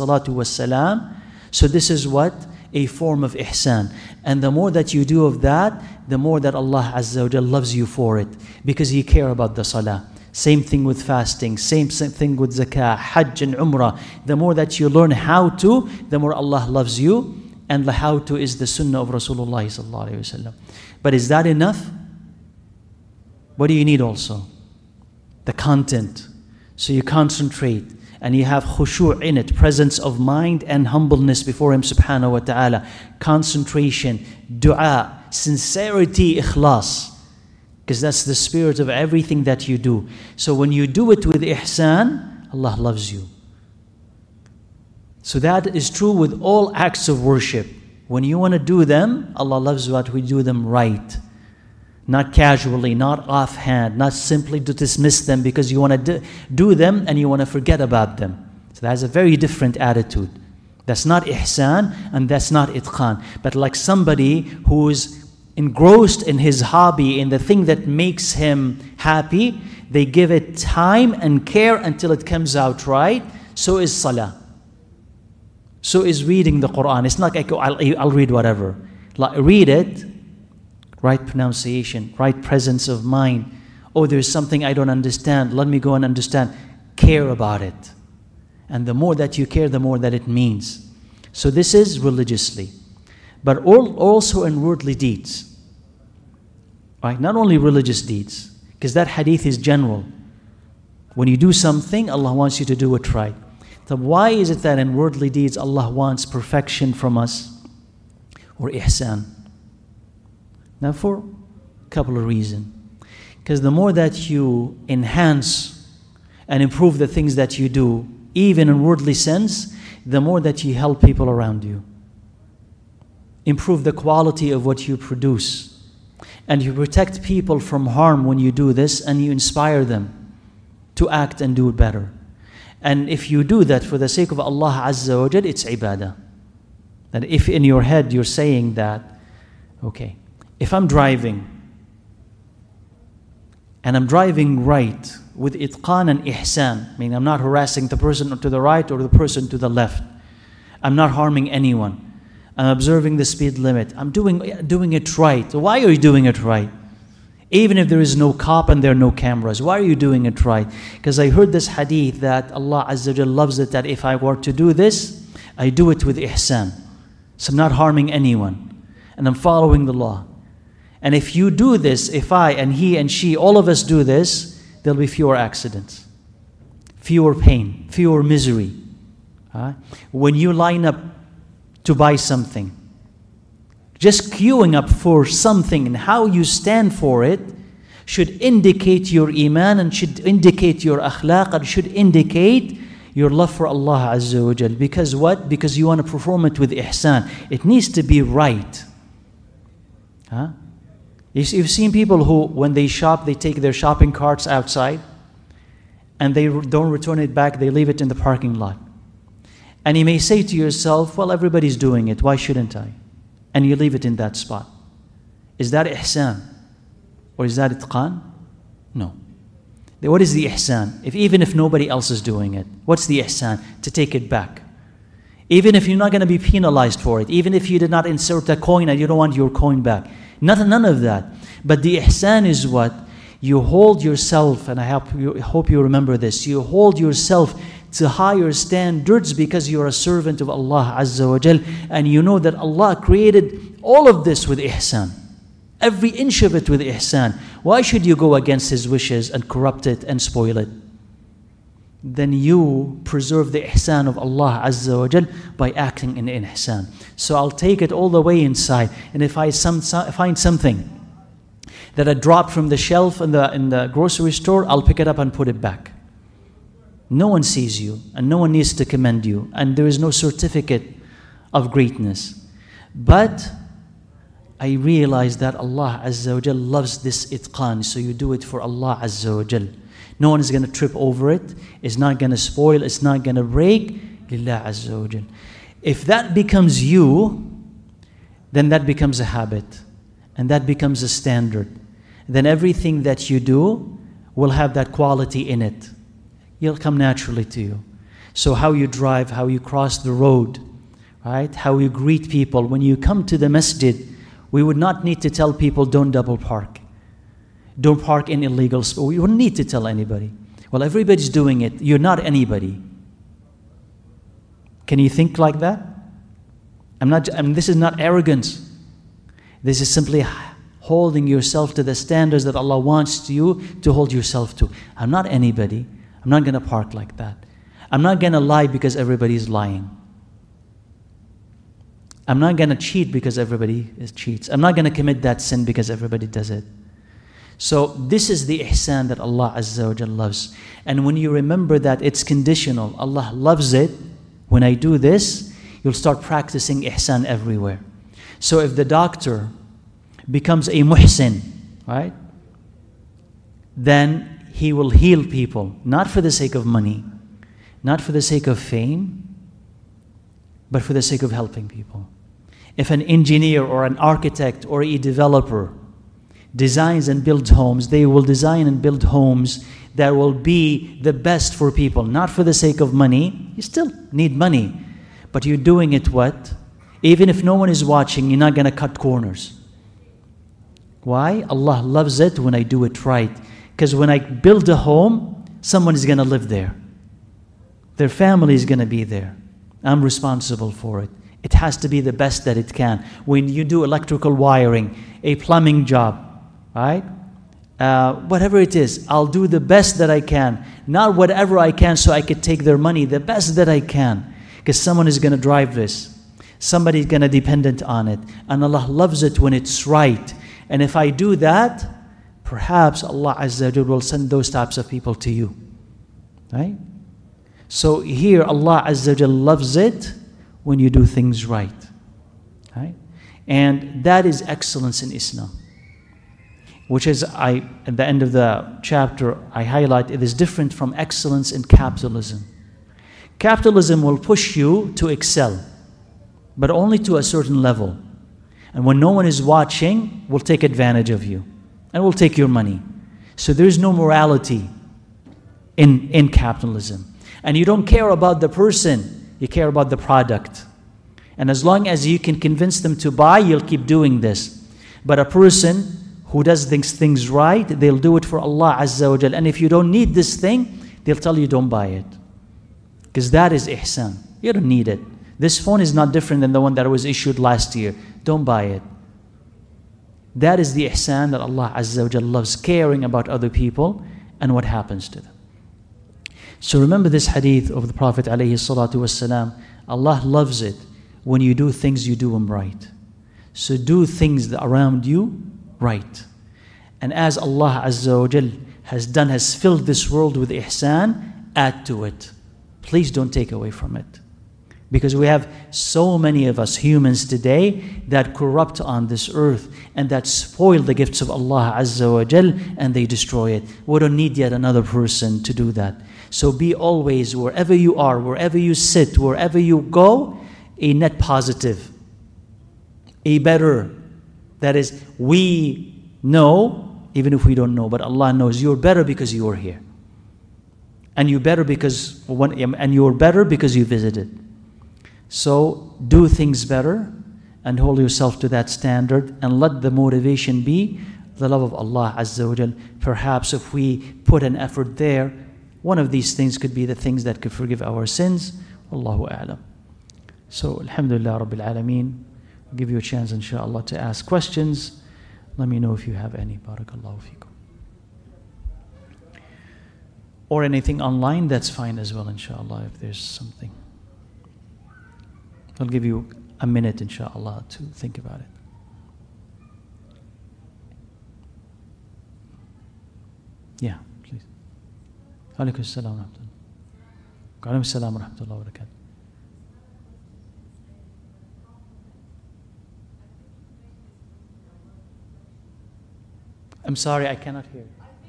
ﷺ. So this is what? A form of ihsan. And the more that you do of that, the more that Allah Azza wa Jal loves you for it. Because He cares about the salah. Same thing with fasting, same thing with zakah, hajj and umrah. The more that you learn how to, the more Allah loves you. And the how to is the sunnah of Rasulullah ﷺ. But is that enough? What do you need also? The content. So you concentrate and you have khushu' in it, presence of mind and humbleness before Him subhanahu wa ta'ala. Concentration, dua, sincerity, ikhlas. Because that's the spirit of everything that you do. So when you do it with ihsan, Allah loves you. So that is true with all acts of worship. When you want to do them, Allah loves what we do them right. Not casually, not offhand, not simply to dismiss them because you want to do them and you want to forget about them. So that's a very different attitude. That's not ihsan and that's not itqan. But like somebody who's engrossed in his hobby, in the thing that makes him happy, they give it time and care until it comes out right. So is salah. So is reading the Quran. It's not like I'll read whatever. Like read it. Right pronunciation, right presence of mind. Oh, there's something I don't understand. Let me go and understand. Care about it. And the more that you care, the more that it means. So this is religiously. But also in worldly deeds. Right? Not only religious deeds. Because that hadith is general. When you do something, Allah wants you to do it right. So why is it that in worldly deeds, Allah wants perfection from us? Or ihsan? Now for a couple of reasons. Because the more that you enhance and improve the things that you do, even in worldly sense, the more that you help people around you. Improve the quality of what you produce. And you protect people from harm when you do this, and you inspire them to act and do it better. And if you do that for the sake of Allah Azza wa Jal, it's ibadah. That if in your head you're saying that, okay, if I'm driving, and I'm driving right with itqan and ihsan, meaning I'm not harassing the person to the right or the person to the left. I'm not harming anyone. I'm observing the speed limit. I'm doing it right. Why are you doing it right? Even if there is no cop and there are no cameras, why are you doing it right? Because I heard this hadith that Allah Azza wa Jal loves it, that if I were to do this, I do it with ihsan. So I'm not harming anyone. And I'm following the law. And if you do this, if I and he and she, all of us do this, there'll be fewer accidents, fewer pain, fewer misery. When you line up to buy something, just queuing up for something and how you stand for it should indicate your iman and should indicate your akhlaq and should indicate your love for Allah Azza wa Jal. Because what? Because you want to perform it with ihsan. It needs to be right. You've seen people who, when they shop, they take their shopping carts outside and they don't return it back, they leave it in the parking lot. And you may say to yourself, well, everybody's doing it, why shouldn't I? And you leave it in that spot. Is that ihsan? Or is that itqan? No. What is the ihsan? Even if nobody else is doing it, what's the ihsan? To take it back. Even if you're not going to be penalized for it, even if you did not insert a coin and you don't want your coin back. None of that. But the ihsan is what? You hold yourself, and I hope you remember this, you hold yourself to higher standards because you're a servant of Allah Azza wa Jal, and you know that Allah created all of this with ihsan. Every inch of it with ihsan. Why should you go against His wishes and corrupt it and spoil it? Then you preserve the ihsan of Allah Azza wa Jal by acting in ihsan. So I'll take it all the way inside, and if I find something that I dropped from the shelf in the grocery store, I'll pick it up and put it back. No one sees you, and no one needs to commend you, and there is no certificate of greatness. But I realize that Allah Azza wa Jal loves this itqan, so you do it for Allah Azza wa Jal. No one is going to trip over it. It's not going to spoil. It's not going to break. Lillah Azza wa Jal. If that becomes you, then that becomes a habit, and that becomes a standard. Then everything that you do will have that quality in it. It'll come naturally to you. So how you drive, how you cross the road, right? How you greet people. When you come to the masjid, we would not need to tell people don't double park. Don't park in illegal spots. We wouldn't need to tell anybody. Well, everybody's doing it. You're not anybody. Can you think like that? This is not arrogance. This is simply holding yourself to the standards that Allah wants you to hold yourself to. I'm not anybody. I'm not going to park like that. I'm not going to lie because everybody's lying. I'm not going to cheat because everybody cheats. I'm not going to commit that sin because everybody does it. So this is the ihsan that Allah Azza wa Jal loves. And when you remember that it's conditional, Allah loves it. When I do this, you'll start practicing ihsan everywhere. So if the doctor becomes a muhsin, right? Then he will heal people, not for the sake of money, not for the sake of fame, but for the sake of helping people. If an engineer or an architect or a developer designs and builds homes, they will design and build homes that will be the best for people, not for the sake of money. You still need money, but you're doing it what? Even if no one is watching, you're not going to cut corners. Why? Allah loves it when I do it right. Because when I build a home, someone is going to live there. Their family is going to be there. I'm responsible for it. It has to be the best that it can. When you do electrical wiring, a plumbing job, right? Whatever it is, I'll do the best that I can. Not whatever I can so I could take their money, the best that I can. Because someone is going to drive this. Somebody is going to dependent on it. And Allah loves it when it's right. And if I do that, perhaps Allah Azza wa Jalla will send those types of people to you. Right? So here Allah Azza wa Jalla loves it when you do things right. Right? And that is excellence in Islam. Which is, at the end of the chapter, I highlight it is different from excellence in capitalism. Capitalism will push you to excel, but only to a certain level. And when no one is watching, will take advantage of you and will take your money. So there is no morality in capitalism. And you don't care about the person, you care about the product. And as long as you can convince them to buy, you'll keep doing this. But a person who does things right, they'll do it for Allah Azza wa Jal. And if you don't need this thing, they'll tell you don't buy it. Because that is ihsan. You don't need it. This phone is not different than the one that was issued last year. Don't buy it. That is the ihsan that Allah Azza wa Jal loves, caring about other people and what happens to them. So remember this hadith of the Prophet alayhi salatu wasalam. Allah loves it when you do things, you do them right. So do things that around you right. And as Allah Azza wa Jal has filled this world with ihsan, add to it. Please don't take away from it. Because we have so many of us humans today that corrupt on this earth and that spoil the gifts of Allah Azza wa Jal and they destroy it. We don't need yet another person to do that. So be always, wherever you are, wherever you sit, wherever you go, a net positive, a better. That is, we know, even if we don't know, but Allah knows you're better because you are here. And you're better because you visited. So do things better and hold yourself to that standard and let the motivation be the love of Allah Azza wa Jal. Perhaps if we put an effort there, one of these things could be the things that could forgive our sins. Wallahu a'lam. So alhamdulillah Rabbil Alameen. I'll give you a chance inshallah to ask questions. Let me know if you have any. Barakallahu feekum. Or anything online, that's fine as well inshallah if there's something. I'll give you a minute, inshallah, to think about it. Yeah, please. Alaikum assalam wa rahmatullah. Alaikum assalam wa rahmatullah wa barakatuh. I'm sorry, I cannot hear.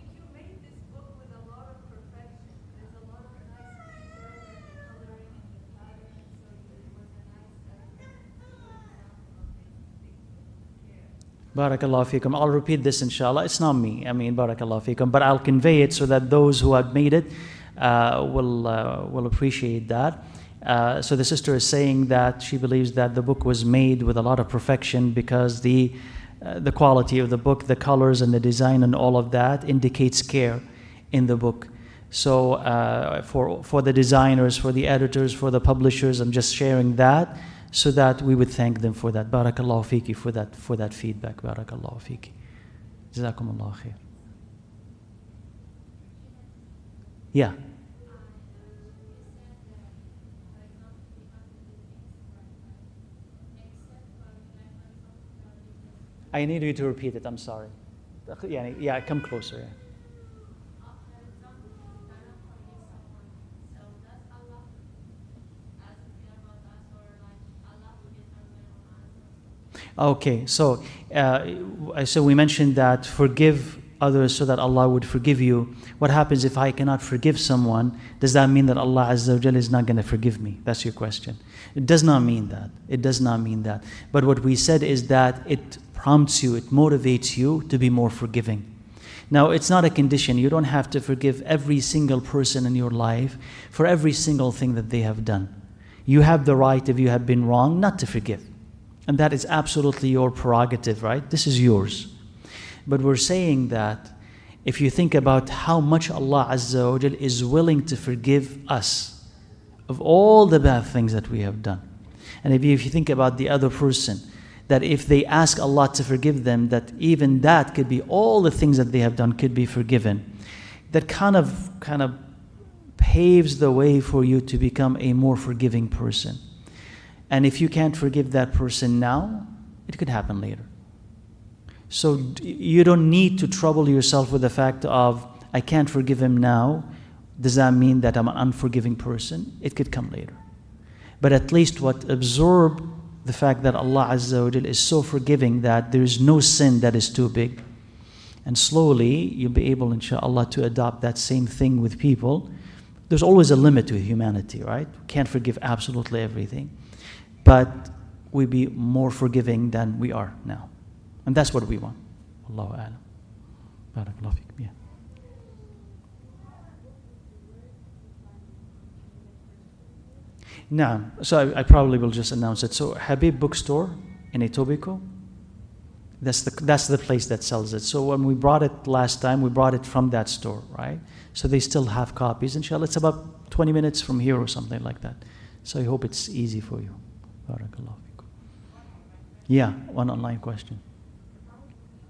Barakallahu feekum. I'll repeat this inshallah. It's not me. Barakallahu feekum. But I'll convey it so that those who have made it will appreciate that. So the sister is saying that she believes that the book was made with a lot of perfection because the quality of the book, the colors and the design and all of that indicates care in the book. So for the designers, for the editors, for the publishers, I'm just sharing that, so that we would thank them for that. Barakallahu feeki for that feedback. Barakallahu feeki. Jazakumullahu khair. Yeah. I need you to repeat it, I'm sorry. Yeah, come closer. Yeah. Okay, so we mentioned that forgive others so that Allah would forgive you. What happens if I cannot forgive someone? Does that mean that Allah Azza wa Jalla is not going to forgive me? That's your question. It does not mean that. It does not mean that. But what we said is that it prompts you, it motivates you to be more forgiving. Now, it's not a condition. You don't have to forgive every single person in your life for every single thing that they have done. You have the right, if you have been wrong, not to forgive. And that is absolutely your prerogative, right? This is yours. But we're saying that if you think about how much Allah Azza wa Jal is willing to forgive us of all the bad things that we have done. And if you think about the other person, that if they ask Allah to forgive them, that even that could be, all the things that they have done could be forgiven. That kind of paves the way for you to become a more forgiving person. And if you can't forgive that person now, it could happen later. So you don't need to trouble yourself with the fact of, I can't forgive him now. Does that mean that I'm an unforgiving person? It could come later. But at least absorb the fact that Allah Azza wa Jal is so forgiving that there is no sin that is too big. And slowly you'll be able, inshallah, to adopt that same thing with people. There's always a limit to humanity, right? We can't forgive absolutely everything. But we be more forgiving than we are now. And that's what we want. Allahu a'lam. Barakallahu feekum. Yeah. Now, so I probably will just announce it. So Habib Bookstore in Etobicoke, that's the place that sells it. So when we brought it last time, we brought it from that store, right? So they still have copies. Inshallah, it's about 20 minutes from here or something like that. So I hope it's easy for you. Barakallahu feekum. Yeah, one online question.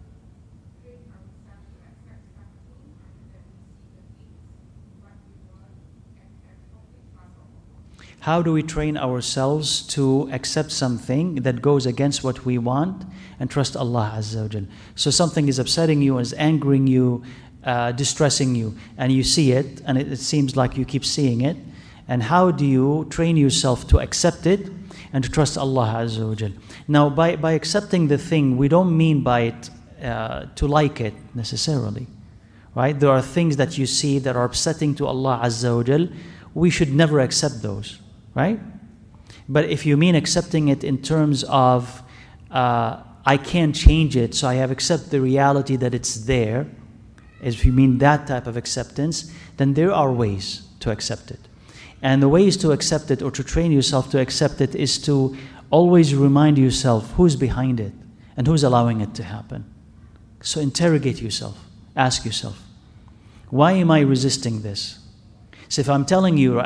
How do we train ourselves to accept something that goes against what we want and trust Allah Azza wa Jal? So something is upsetting you, is angering you, distressing you, and you see it, and it seems like you keep seeing it. And how do you train yourself to accept it and to trust Allah Azza wa Jal? Now, by accepting the thing, we don't mean by it to like it necessarily, right? There are things that you see that are upsetting to Allah Azza wa Jal. We should never accept those, right? But if you mean accepting it in terms of I can't change it, so I have accepted the reality that it's there, if you mean that type of acceptance, then there are ways to accept it. And the ways to accept it or to train yourself to accept it is to always remind yourself who's behind it and who's allowing it to happen. So interrogate yourself. Ask yourself, why am I resisting this? So if I'm telling you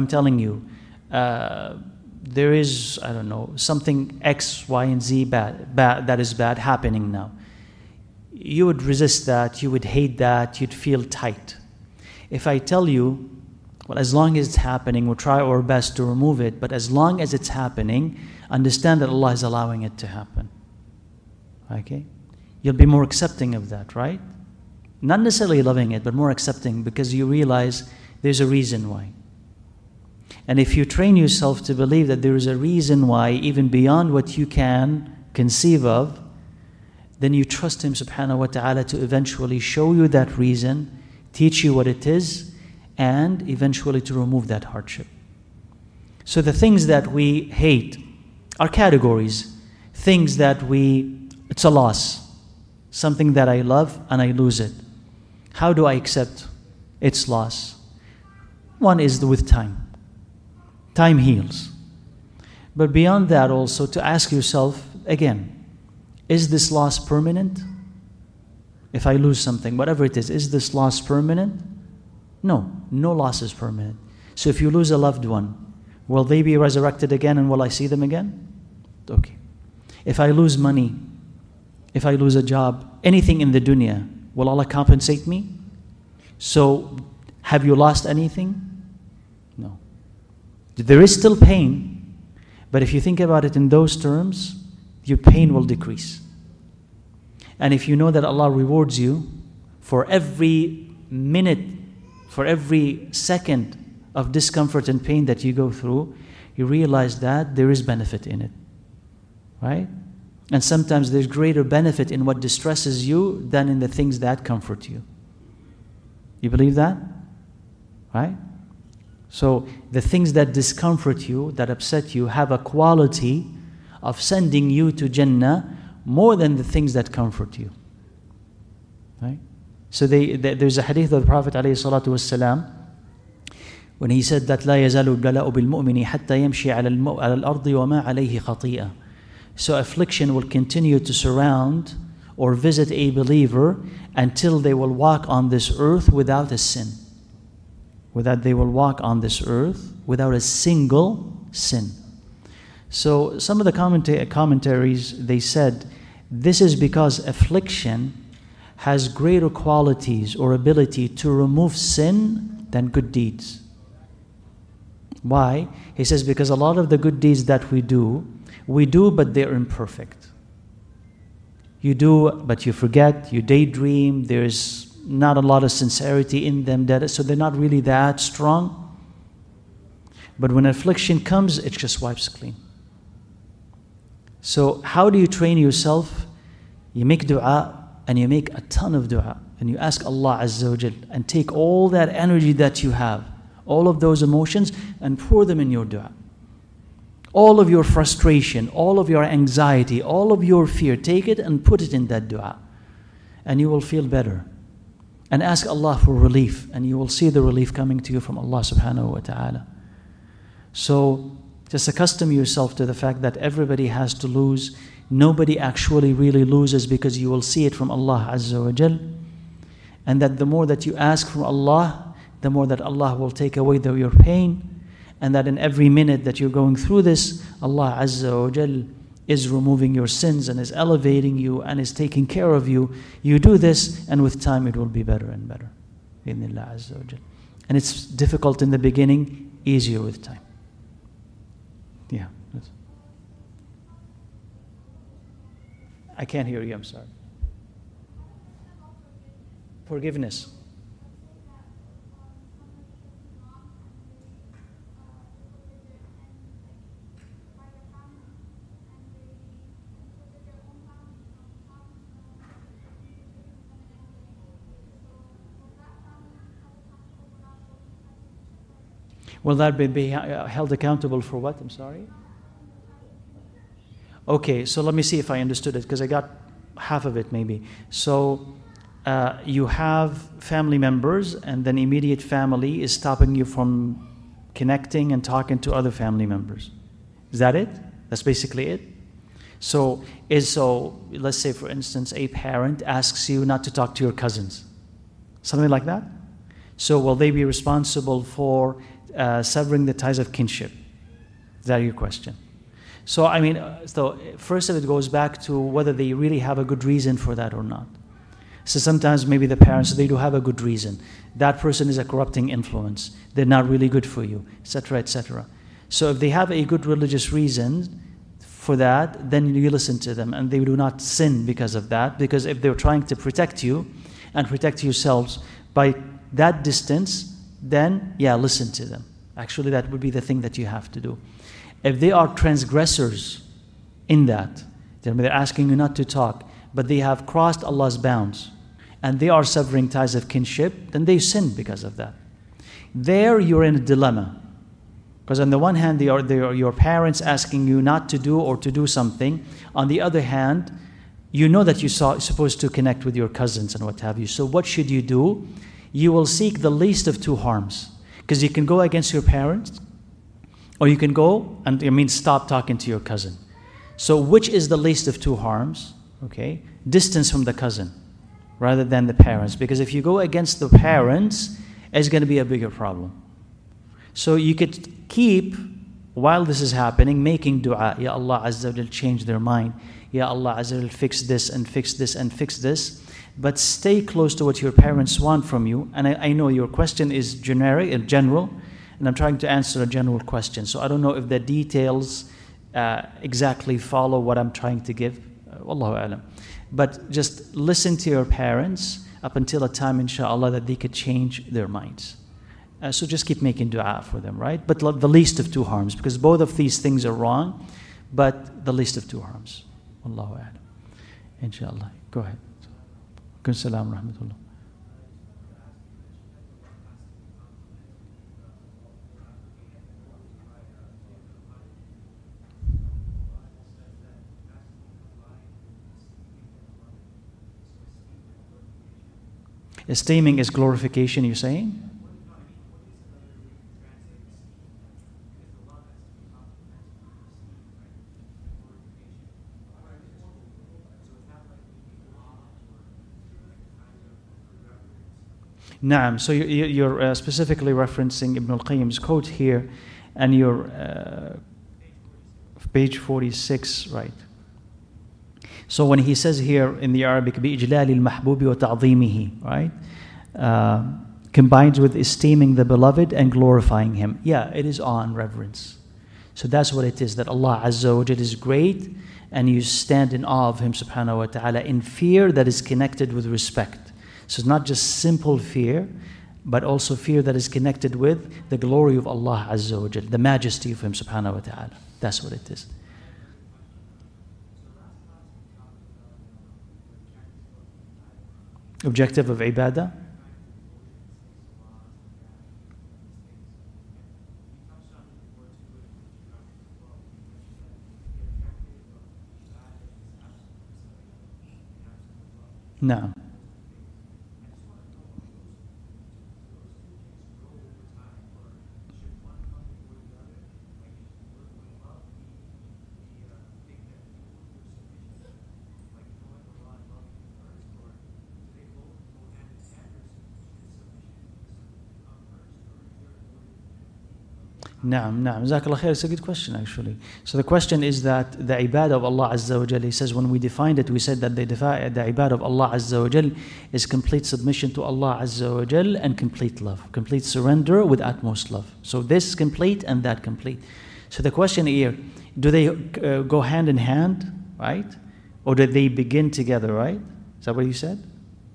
there is, I don't know, something X, Y, and Z bad that is bad happening now, you would resist that, you would hate that, you'd feel tight. If I tell you, well, as long as it's happening, we'll try our best to remove it, but as long as it's happening, understand that Allah is allowing it to happen. Okay? You'll be more accepting of that, right? Not necessarily loving it, but more accepting, because you realize there's a reason why. And if you train yourself to believe that there is a reason why, even beyond what you can conceive of, then you trust Him subhanahu wa ta'ala to eventually show you that reason, teach you what it is, and eventually to remove that hardship. So the things that we hate are categories. Things that it's a loss. Something that I love and I lose it. How do I accept its loss? One is with time. Time heals. But beyond that also, to ask yourself again, is this loss permanent? If I lose something, whatever it is this loss permanent? No loss is permanent. So if you lose a loved one, will they be resurrected again and will I see them again? Okay. If I lose money, if I lose a job, anything in the dunya, will Allah compensate me? So have you lost anything? No. There is still pain, but if you think about it in those terms, your pain will decrease. And if you know that Allah rewards you for every minute, for every second of discomfort and pain that you go through, you realize that there is benefit in it, right? And sometimes there's greater benefit in what distresses you than in the things that comfort you. You believe that? Right? So the things that discomfort you, that upset you, have a quality of sending you to Jannah more than the things that comfort you. Right? So there's a hadith of the Prophet ﷺ when he said that لا يزال البلاء بالمؤمن حتى يمشي على الأرض وما عليه خطيئة. So affliction will continue to surround or visit a believer until they will walk on this earth without a sin. They will walk on this earth without a single sin. So some of the commentaries, they said, this is because affliction has greater qualities or ability to remove sin than good deeds. Why? He says because a lot of the good deeds that we do but they're imperfect. You do, but you forget, you daydream, there's not a lot of sincerity in them, so they're not really that strong. But when affliction comes, it just wipes clean. So how do you train yourself? You make dua, and you make a ton of dua, and you ask Allah Azza wa Jal, and take all that energy that you have, all of those emotions, and pour them in your dua. All of your frustration, all of your anxiety, all of your fear, take it and put it in that dua. And you will feel better. And ask Allah for relief, and you will see the relief coming to you from Allah subhanahu wa ta'ala. So just accustom yourself to the fact that everybody has to lose. Nobody actually really loses, because you will see it from Allah Azza wa Jal. And that the more that you ask from Allah, the more that Allah will take away your pain. And that in every minute that you're going through this, Allah Azza wa Jal is removing your sins and is elevating you and is taking care of you. You do this, and with time it will be better and better. Bi'idhnillah Azza wa Jal. And it's difficult in the beginning, easier with time. Yeah. I can't hear you, I'm sorry. Forgiveness. Will that be held accountable for what? I'm sorry? Okay, so let me see if I understood it, because I got half of it maybe. So you have family members, and then immediate family is stopping you from connecting and talking to other family members. Is that it? That's basically it? So let's say, for instance, a parent asks you not to talk to your cousins. Something like that? So will they be responsible for severing the ties of kinship? Is that your question? So I mean, so first of it goes back to whether they really have a good reason for that or not. So sometimes maybe the parents, they do have a good reason. That person is a corrupting influence. They're not really good for you, etc., etc. So if they have a good religious reason for that, then you listen to them, and they do not sin because of that. Because if they're trying to protect you and protect yourselves by that distance, then yeah, listen to them. Actually, that would be the thing that you have to do. If they are transgressors in that, they're asking you not to talk, but they have crossed Allah's bounds, and they are severing ties of kinship, then they sin because of that. There you're in a dilemma. Because on the one hand, they are your parents asking you not to do or to do something. On the other hand, you know that you're supposed to connect with your cousins and what have you. So what should you do? You will seek the least of two harms. Because you can go against your parents, or you can go and stop talking to your cousin. So which is the least of two harms? Okay, distance from the cousin rather than the parents. Because if you go against the parents, it's going to be a bigger problem. So you could keep, while this is happening, making dua. Ya Allah Azza wa Jal, change their mind. Ya Allah Azza wa Jal, fix this and fix this and fix this. But stay close to what your parents want from you. And I know your question is generic and general, and I'm trying to answer a general question. So I don't know if the details exactly follow what I'm trying to give. Wallahu a'lam. But just listen to your parents up until a time, inshallah, that they could change their minds. So just keep making dua for them, right? But the least of two harms, because both of these things are wrong, but the least of two harms. Wallahu a'lam. Inshallah. Go ahead. Salam rahmatullah. Esteeming is glorification, you're saying? Naam. So you're specifically referencing Ibn al-Qayyim's quote here, and you're page 46, right? So when he says here in the Arabic, بِإِجْلَالِ الْمَحْبُوبِ وَتَعْظِيمِهِ, right? Combines with esteeming the beloved and glorifying him. Yeah, it is awe and reverence. So that's what it is, that Allah Azza wa Jal is great, and you stand in awe of him subhanahu wa ta'ala, in fear that is connected with respect. So it's not just simple fear, but also fear that is connected with the glory of Allah Azza wa Jal, the majesty of him subhanahu wa ta'ala. That's what it is. Objective of ibadah? No. Naam. Jazakallah khair. It's a good question, actually. So the question is that the ibadah of Allah Azza wa Jal, he says, when we defined it, we said that the ibadah of Allah Azza wa Jal is complete submission to Allah Azza wa Jal and complete love, complete surrender with utmost love. So this complete and that complete. So the question here, do they go hand in hand, right? Or do they begin together, right? Is that what you said?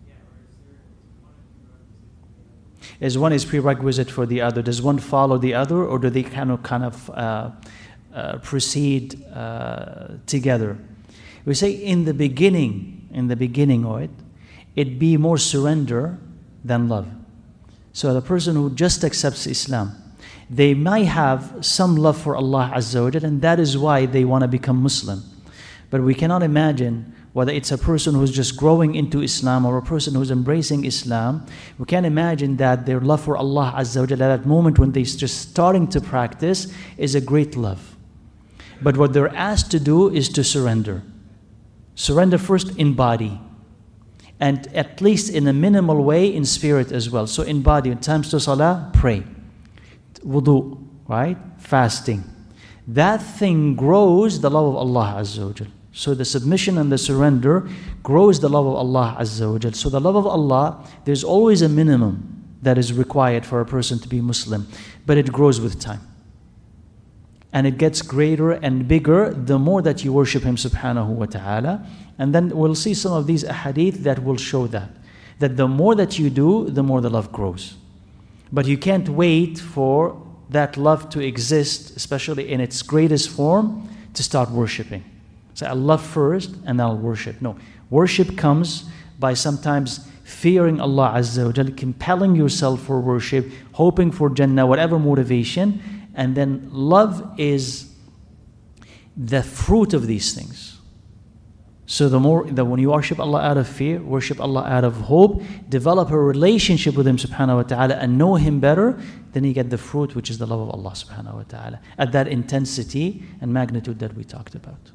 Is one is prerequisite for the other? Does one follow the other, or do they kind of proceed together? We say in the beginning of it, it'd be more surrender than love. So the person who just accepts Islam, they might have some love for Allah Azza wa Jal, and that is why they want to become Muslim. But we cannot imagine whether it's a person who's just growing into Islam or a person who's embracing Islam. We can't imagine that their love for Allah Azza wa Jal at that moment when they're just starting to practice is a great love. But what they're asked to do is to surrender. Surrender first in body, and at least in a minimal way in spirit as well. So in body, in times to salah, pray. Wudu, right? Fasting. That thing grows the love of Allah Azza wa Jal. So the submission and the surrender grows the love of Allah Azza wa Jal. So the love of Allah, there's always a minimum that is required for a person to be Muslim, but it grows with time. And it gets greater and bigger the more that you worship Him subhanahu wa ta'ala. And then we'll see some of these ahadith that will show that the more that you do, the more the love grows. But you can't wait for that love to exist, especially in its greatest form, to start worshiping. So I'll love first and I'll worship. No, worship comes by sometimes fearing Allah Azza wa Jal, compelling yourself for worship, hoping for Jannah, whatever motivation. And then love is the fruit of these things. So when you worship Allah out of fear, worship Allah out of hope, develop a relationship with Him subhanahu wa ta'ala and know Him better, then you get the fruit, which is the love of Allah subhanahu wa ta'ala, at that intensity and magnitude that we talked about.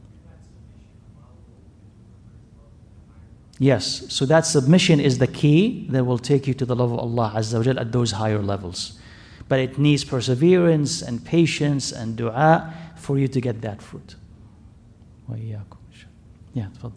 Yes, so that submission is the key that will take you to the love of Allah Azza wa Jal at those higher levels. But it needs perseverance and patience and dua for you to get that fruit. وإياكم. Yeah, تفضل.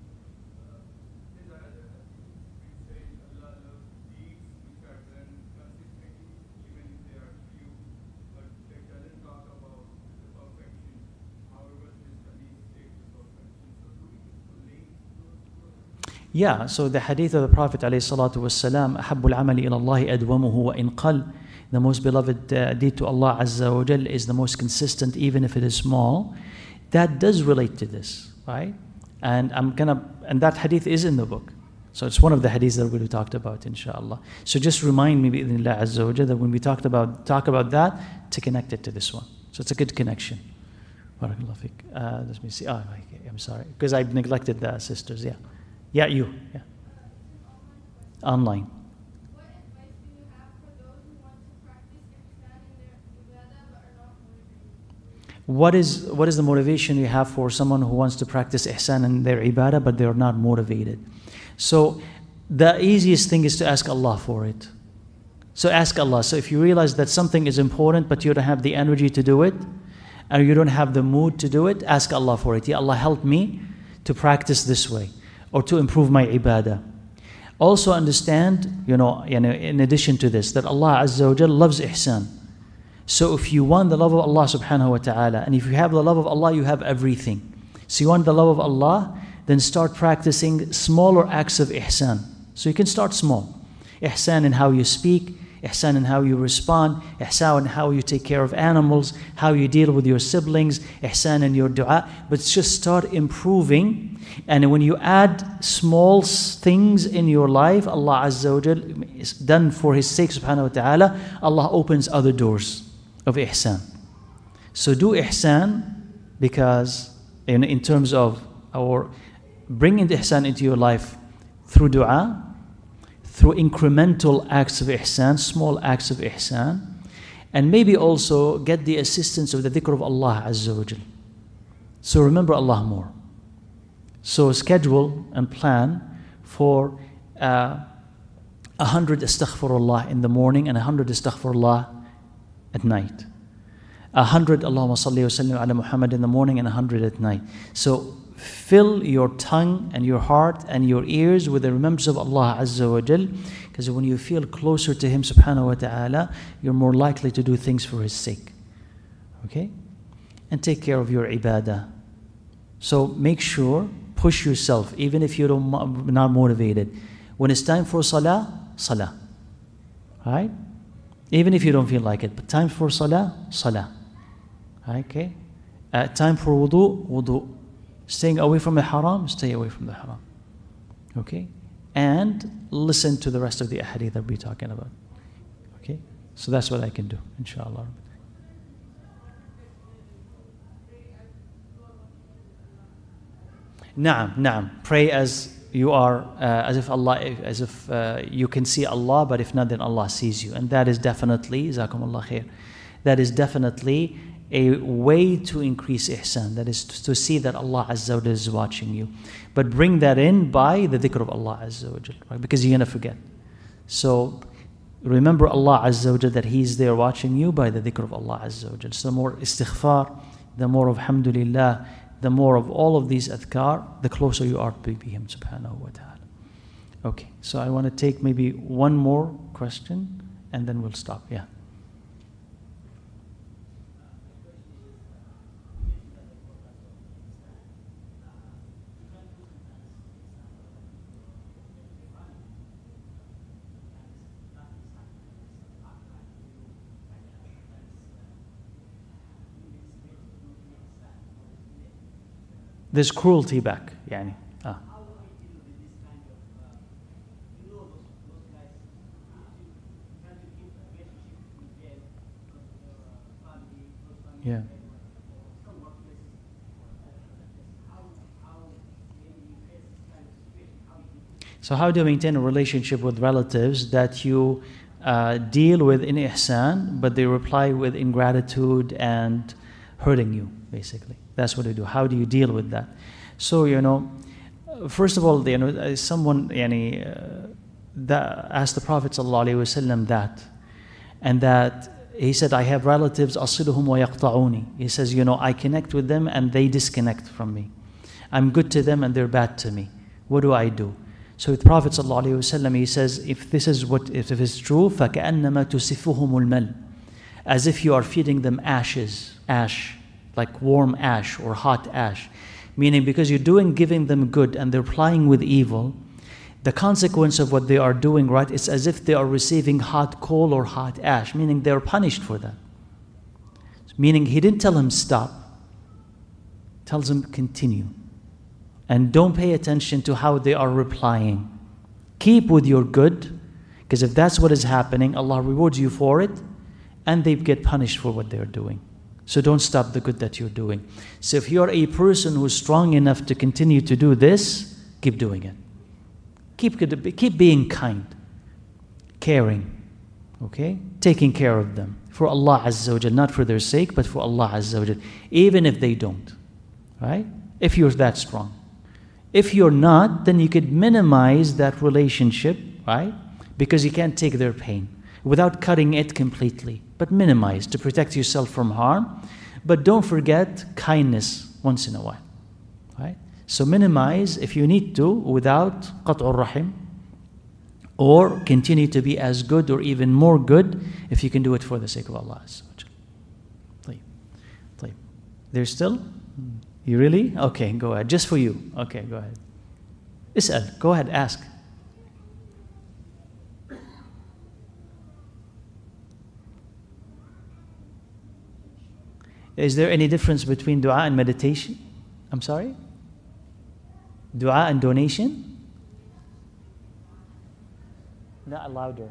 Yeah, so the hadith of the Prophet ﷺ, أحب العمل إلى الله أدومه وإن قل. The most beloved deed to Allah Azza wa Jal is the most consistent, even if it is small. That does relate to this, right? And that hadith is in the book. So it's one of the hadiths that we talked about, inshallah. So just remind me, bi'idhnillah Azza wa Jal, that when we talk about that, to connect it to this one. So it's a good connection. Barakallahu fiqh. Let me see. Oh, okay, I'm sorry. Because I've neglected the sisters, yeah. Yeah, you. Yeah. Online. What advice do you have for those who want to practice ihsan in their ibadah but are not motivated? What is the motivation you have for someone who wants to practice ihsan in their ibadah but they're not motivated? So the easiest thing is to ask Allah for it. So ask Allah. So if you realize that something is important but you don't have the energy to do it, or you don't have the mood to do it, ask Allah for it. Ya Allah, help me to practice this way, or to improve my ibadah. Also understand, in addition to this, that Allah Azza wa Jal loves ihsan. So if you want the love of Allah subhanahu wa ta'ala, and if you have the love of Allah, you have everything. So you want the love of Allah, then start practicing smaller acts of ihsan. So you can start small. Ihsan in how you speak, ihsan in how you respond, ihsan in how you take care of animals, how you deal with your siblings, ihsan in your dua. But just start improving. And when you add small things in your life, Allah Azza wa Jal is done for His sake subhanahu wa ta'ala, Allah opens other doors of ihsan. So do ihsan because in terms of bringing the ihsan into your life through dua, through incremental acts of ihsan, small acts of ihsan, and maybe also get the assistance of the dhikr of Allah Azza wa Jal. So remember Allah more. So schedule and plan for 100 astaghfirullah in the morning and 100 astaghfirullah at night. 100 Allahumma salli wa sallim ala Muhammad in the morning and 100 at night. So fill your tongue and your heart and your ears with the remembrance of Allah Azza wa Jal, because when you feel closer to Him subhanahu wa ta'ala, you're more likely to do things for His sake. Okay? And take care of your ibadah. So make sure, push yourself, even if you're not motivated. When it's time for salah, salah. Right? Even if you don't feel like it, but time for salah, salah. Okay? Time for wudu, wudu. Staying away from the haram, stay away from the haram. Okay? And listen to the rest of the ahadith that we're talking about. Okay? So that's what I can do, inshallah. Naam. Pray as you are, as if you can see Allah, but if not, then Allah sees you. And that is definitely, jazakumullah khair, that is definitely a way to increase ihsan. That is to see that Allah Azza wa Jal is watching you. But bring that in by the dhikr of Allah Azza wa Jal, right? Because you're going to forget. So remember Allah Azza wa Jal, that He's there watching you by the dhikr of Allah Azza wa Jal. So the more istighfar, the more of alhamdulillah, the more of all of these adhkar, the closer you are to Him subhanahu wa ta'ala. Okay, so I want to take maybe one more question and then we'll stop. Yeah. There's cruelty back, yani. Yeah. So how do you maintain a relationship with relatives that you deal with in ihsan, but they reply with ingratitude and hurting you, basically? That's what they do. How do you deal with that? So, first of all, someone that asked the Prophet ﷺ that, and that he said, I have relatives, أصلهم ويقطعوني. He says, I connect with them and they disconnect from me. I'm good to them and they're bad to me. What do I do? So with the Prophet ﷺ, he says, if it's true, فَكَأَنَّمَا تُسِفُهُمُ الْمَلْ, as if you are feeding them ash, like warm ash or hot ash. Meaning because you're giving them good and they're plying with evil, the consequence of what they are doing, right, it's as if they are receiving hot coal or hot ash, meaning they're punished for that. Meaning he didn't tell him stop, tells him continue. And don't pay attention to how they are replying. Keep with your good, because if that's what is happening, Allah rewards you for it, and they get punished for what they're doing. So don't stop the good that you're doing. So if you're a person who's strong enough to continue to do this, keep doing it. Keep being kind, caring, okay? Taking care of them for Allah Azza wa Jal, not for their sake, but for Allah Azza wa Jal, even if they don't, right? If you're that strong. If you're not, then you could minimize that relationship, right? Because you can't take their pain without cutting it completely, but minimize to protect yourself from harm. But don't forget kindness once in a while, right? So minimize if you need to without qat'ur rahim, or continue to be as good or even more good if you can do it for the sake of Allah. There's still? You really? Okay, go ahead. Just for you. Okay, go ahead. Is'al, go ahead, ask. Is there any difference between dua and meditation? I'm sorry? Dua and donation? Not louder.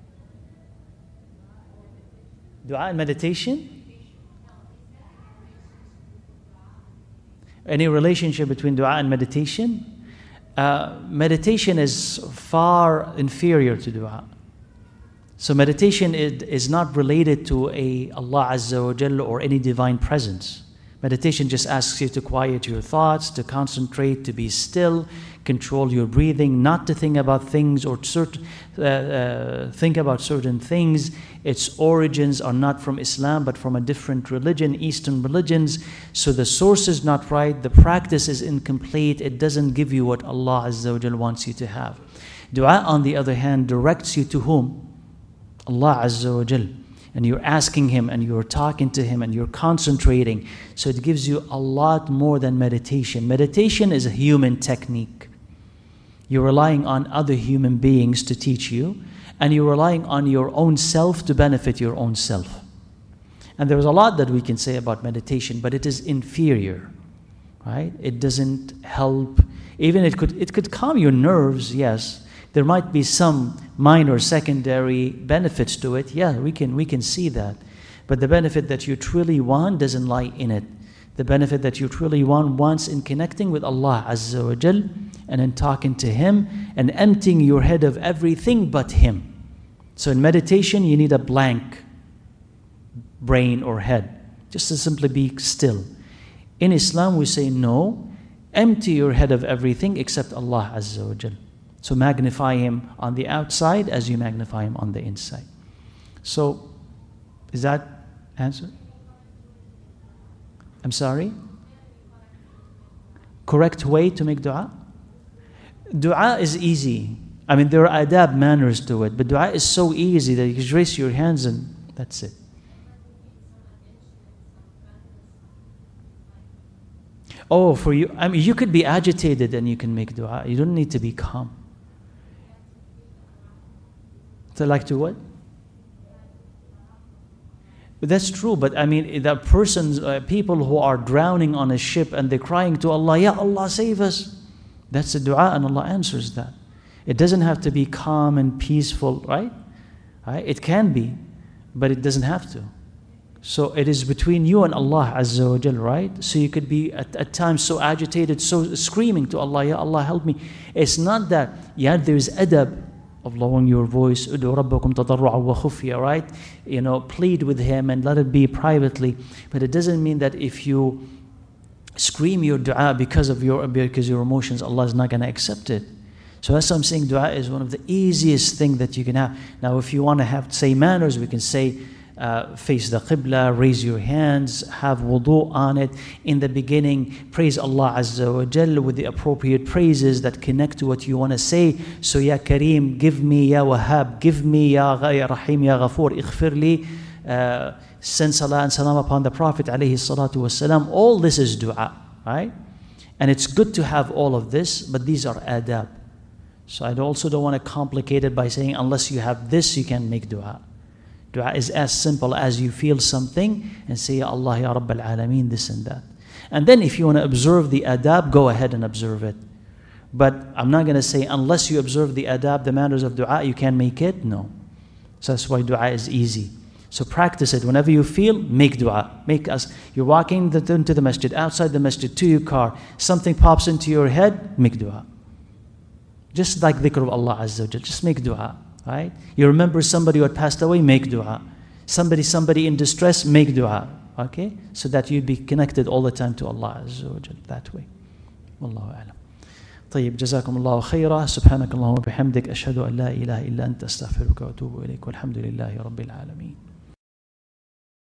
Dua and meditation? Any relationship between dua and meditation? Meditation is far inferior to dua. So meditation is not related to Allah Azza wa Jalla or any divine presence. Meditation just asks you to quiet your thoughts, to concentrate, to be still, control your breathing, not to think about things or think about certain things. Its origins are not from Islam, but from a different religion, Eastern religions. So the source is not right, the practice is incomplete, it doesn't give you what Allah Azza wa Jalla wants you to have. Dua, on the other hand, directs you to whom? Allah Azza wa Jal. and you're asking Him and you're talking to Him and you're concentrating. So it gives you a lot more than meditation. Meditation is a human technique. You're relying on other human beings to teach you, and you're relying on your own self to benefit your own self. And there's a lot that we can say about meditation, but it is inferior, right? It doesn't help. Even it could calm your nerves, yes. There might be some minor secondary benefits to it. Yeah, we can see that. But the benefit that you truly want doesn't lie in it. The benefit that you truly wants in connecting with Allah Azza wa Jal, and in talking to Him and emptying your head of everything but Him. So in meditation, you need a blank brain or head, just to simply be still. In Islam, we say no, empty your head of everything except Allah Azza wa Jal. So magnify Him on the outside as you magnify Him on the inside. So, is that answer? I'm sorry? Correct way to make dua? Dua is easy. I mean, there are adab, manners to it, but dua is so easy that you just raise your hands and that's it. Oh, for you, I mean, you could be agitated and you can make dua. You don't need to be calm. So like to what? But that's true, but I mean, the persons, people who are drowning on a ship and they're crying to Allah, Ya Allah, save us. That's a dua and Allah answers that. It doesn't have to be calm and peaceful, right? It can be, but it doesn't have to. So it is between you and Allah Azza wa Jal, right? So you could be at times so agitated, so screaming to Allah, Ya Allah, help me. It's not that, yeah, there's adab of lowering your voice, Udu Rabbakum tadarru'a wa khufya, right? You know, plead with Him and let it be privately. But it doesn't mean that if you scream your dua because your emotions, Allah is not going to accept it. So that's why I'm saying dua is one of the easiest thing that you can have. Now, if you want to say manners, we can say face the Qibla, raise your hands, have wudu on it. In the beginning, praise Allah Azza wa Jal with the appropriate praises that connect to what you want to say. So, Ya Kareem, give me, Ya Wahhab, give me, Ya Rahim, Ya Ghafoor, ighfir li. Send salah and salam upon the Prophet alayhi salatu wasalam. All this is dua, right? And it's good to have all of this, but these are adab. So I also don't want to complicate it by saying unless you have this, you can make dua. Dua is as simple as you feel something and say, Ya Allah, Ya Rabb al-Alameen, this and that. And then if you want to observe the adab, go ahead and observe it. But I'm not going to say unless you observe the adab, the manners of dua, you can make it. No. So that's why dua is easy. So practice it. Whenever you feel, make dua. You're walking into the masjid, outside the masjid, to your car, something pops into your head, make dua. Just like dhikr of Allah Azza wa Jal, just make dua. Right? You remember somebody who had passed away, make dua. Somebody in distress, make dua. Okay? So that you'd be connected all the time to Allah Azza wa Jal that way. Wallahu a'lam. طيب جزاكم الله خيرا سبحانك اللهم وبحمدك أشهد أن لا إله إلا أنت أستغفرك وأتوب إليك والحمد لله رب العالمين.